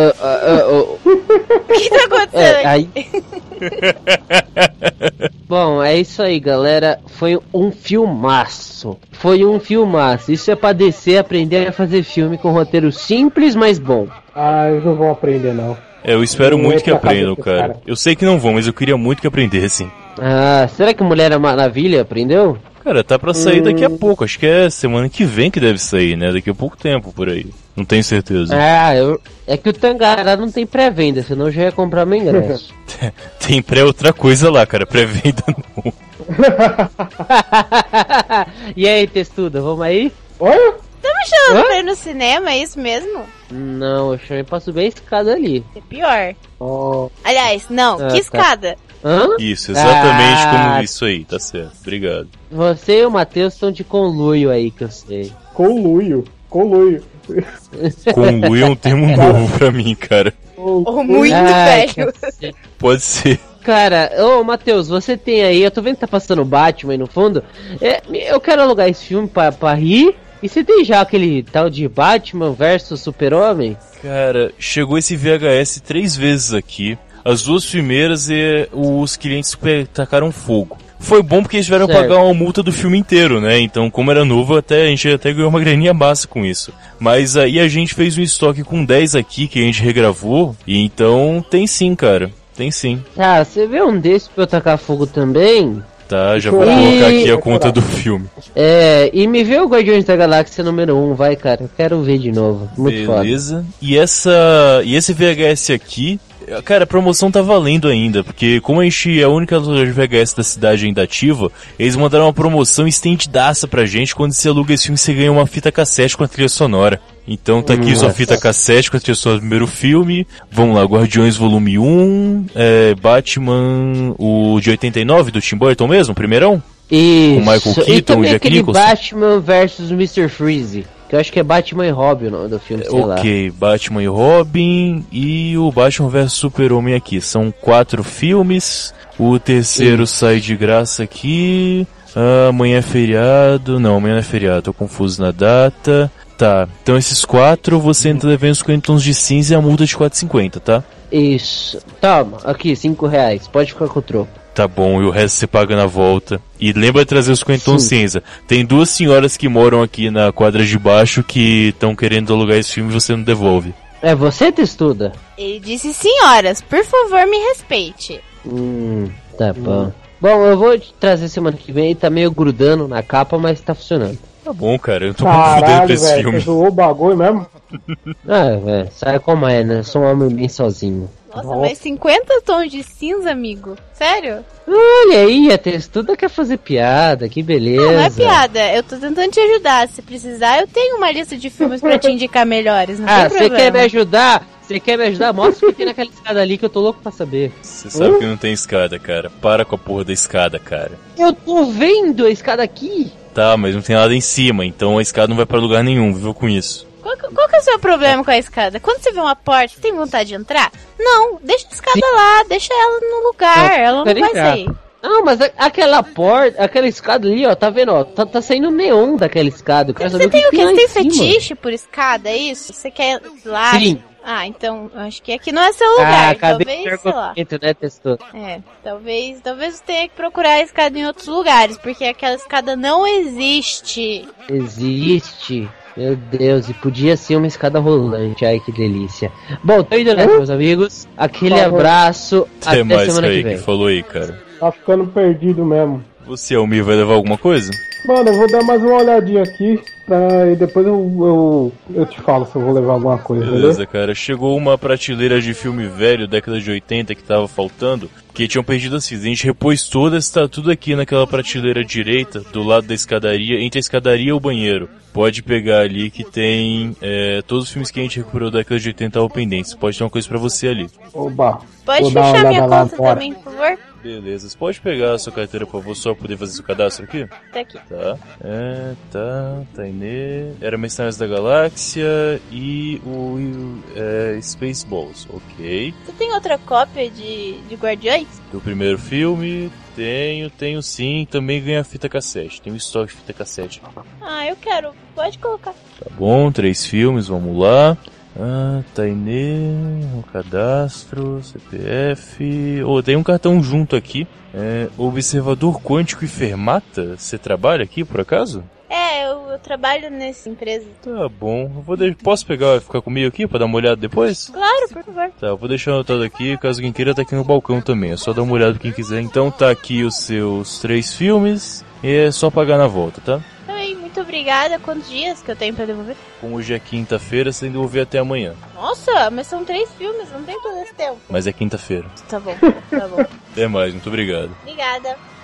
uh, uh, uh. O que tá acontecendo é, aí? Bom, é isso aí, galera. Foi um filmaço. Foi um filmaço. Isso é pra D C aprender a fazer filme com roteiro simples, mas bom. Ah, eles não vão aprender, não. É, eu espero eu muito que aprendam, cara. cara. Eu sei que não vão, mas eu queria muito que aprendessem. Ah, será que Mulher Maravilha aprendeu? Cara, tá pra sair hum. daqui a pouco. Acho que é semana que vem que deve sair, né? Daqui a pouco tempo, por aí. Não tenho certeza. Ah, eu... é que o Tangará não tem pré-venda, senão eu já ia comprar meu ingresso. Tem pré outra coisa lá, cara. Pré-venda não. E aí, Testuda, vamos aí? Olha! Tá me chamando pra ir no cinema, é isso mesmo? Não, eu chamei pra subir a escada ali. É pior. Oh. Aliás, não, Ah, que tá. escada? Hã? Isso, exatamente Ah. como isso aí. Tá certo. Obrigado. Você e o Matheus estão de conluio aí, que eu sei. Conluio. Conluio. Conluio é um termo novo pra mim, cara. Ou muito Ai, velho. cacete. Pode ser. Cara, ô Matheus, você tem aí, eu tô vendo que tá passando Batman aí no fundo. É, eu quero alugar esse filme pra, pra rir. E você tem já aquele tal de Batman versus Super-Homem? Cara, chegou esse V H S três vezes aqui. As duas primeiras e os clientes tacaram fogo. Foi bom porque eles tiveram que pagar uma multa do filme inteiro, né? Então, como era novo, até, a gente até ganhou uma graninha massa com isso. Mas aí a gente fez um estoque com dez aqui que a gente regravou. E então tem sim, cara. Tem sim. Ah, você vê um desse pra eu tacar fogo também? Tá, já vou E- colocar aqui a conta do filme. É, e me vê o Guardiões da Galáxia número um, vai, cara. Eu quero ver de novo. Muito foda. Beleza. E essa. E esse V H S aqui. Cara, a promoção tá valendo ainda, porque como a gente é a única loja de V H S da cidade ainda ativa, eles mandaram uma promoção estendidaça pra gente. Quando você aluga esse filme, você ganha uma fita cassete com a trilha sonora. Então tá aqui sua fita cassete com a trilha sonora do primeiro filme. Vamos lá, Guardiões Volume um, é, Batman, o de oitenta e nove, do Tim Burton mesmo, primeirão? Isso. Com Michael Keaton e também e Jack aquele Nicholson. Batman versus mister Freeze, que eu acho que é Batman e Robin o nome do filme, sei lá. Ok, Batman e Robin e o Batman versus Super-Homem aqui. São quatro filmes. O terceiro Isso. sai de graça aqui. Ah, amanhã é feriado. Não, amanhã não é feriado, tô confuso na data. Tá, então esses quatro você entra devendo os cinquenta tons de cinza e a multa de quatro reais e cinquenta, tá? Isso. Toma, aqui, cinco reais. Pode ficar com o troco. Tá bom, e o resto você paga na volta. E lembra de trazer os cinquenta tons cinza. Tem duas senhoras que moram aqui na quadra de baixo que estão querendo alugar esse filme e você não devolve. É você, testuda? Ele disse, senhoras, por favor, me respeite. Hum, tá bom. Bom, eu vou te trazer semana que vem. Tá meio grudando na capa, mas tá funcionando. Tá bom, cara, eu tô muito fudendo pra Caralho, esse velho, filme. você zoou o bagulho mesmo? Ah, velho, sabe como é, né? Sou um homem bem sozinho. Nossa, Nossa. mas cinquenta tons de cinza, amigo? Sério? Olha aí, a testuda quer fazer piada, que beleza. Não, não é piada. Eu tô tentando te ajudar. Se precisar, eu tenho uma lista de filmes pra te indicar melhores. Não Ah, tem você problema. quer me ajudar? Você quer me ajudar? Mostra o que tem naquela escada ali que eu tô louco pra saber. Você sabe que não tem escada, cara. Para com a porra da escada, cara. Eu tô vendo a escada aqui. Tá, mas não tem nada em cima, então a escada não vai pra lugar nenhum, viu com isso. Qual, que- qual que é o seu problema com a escada? Quando você vê uma porta, você tem vontade de entrar? Não, deixa a escada Sim. lá, deixa ela no lugar, Não, ela não quero vai entrar. sair. Não, mas a- aquela porta, aquela escada ali, ó, tá vendo, ó, tá, tá saindo neon daquela escada. Eu quero saber Você tem o que quê? lá Você em tem cima. fetiche por escada, é isso? Você quer lá? Sim. Ah, então, eu acho que aqui não é seu lugar. Ah, acabei de talvez, sei lá. argumento, né, testou? É, talvez, talvez você tenha que procurar a escada em outros lugares, porque aquela escada não existe. Existe. Meu Deus, e podia ser uma escada rolante. Ai, que delícia. Bom, tô indo nessa, meus amigos. Aquele Falou. abraço. Até Até mais, semana que Kaique, vem. falou aí, cara. Tá ficando perdido mesmo. Você, Almir, vai levar alguma coisa? Mano, eu vou dar mais uma olhadinha aqui, pra... e depois eu, eu, eu te falo se eu vou levar alguma coisa, Beleza, beleza? cara. Chegou uma prateleira de filme velho, década de oitenta, que tava faltando, que tinham perdido as fitas. A gente repôs todas, tá tudo aqui naquela prateleira direita, do lado da escadaria, entre a escadaria e o banheiro. Pode pegar ali que tem é, todos os filmes que a gente recuperou da década de oitenta estavam pendentes. Pode ter uma coisa pra você ali. Oba. Pode Vou dar uma fechar minha olhada lá conta agora. também, por favor? Beleza. Você pode pegar a sua carteira, por favor, só pra poder fazer seu cadastro aqui? Tá aqui. Tá. É, tá. Tainê. Era Mercenários da Galáxia e o é, Spaceballs. Ok. Você tem outra cópia de, de Guardiões? Do primeiro filme, tenho, tenho sim. Também ganha fita cassete. Tem um estoque de fita cassete. Ah, eu quero. Pode colocar. Tá bom, três filmes, vamos lá. Ah, Tainê, o cadastro, C P F... Oh, tem um cartão junto aqui. É, Observador Quântico e Fermata? Você trabalha aqui, por acaso? É, eu, eu trabalho nessa empresa. Tá bom. Eu vou de... Posso pegar e ficar comigo aqui pra dar uma olhada depois? Claro, por favor. Tá, eu vou deixar anotado aqui, caso quem queira tá aqui no balcão também. É só dar uma olhada pra quem quiser. Então tá aqui os seus três filmes e é só pagar na volta, tá? Também, muito obrigada. Quantos dias que eu tenho pra devolver? Como hoje é quinta-feira, você tem que devolver até amanhã. Nossa, mas são três filmes, não tem todo esse tempo. Mas é quinta-feira. Tá bom, tá bom. Até mais, muito obrigado. Obrigada.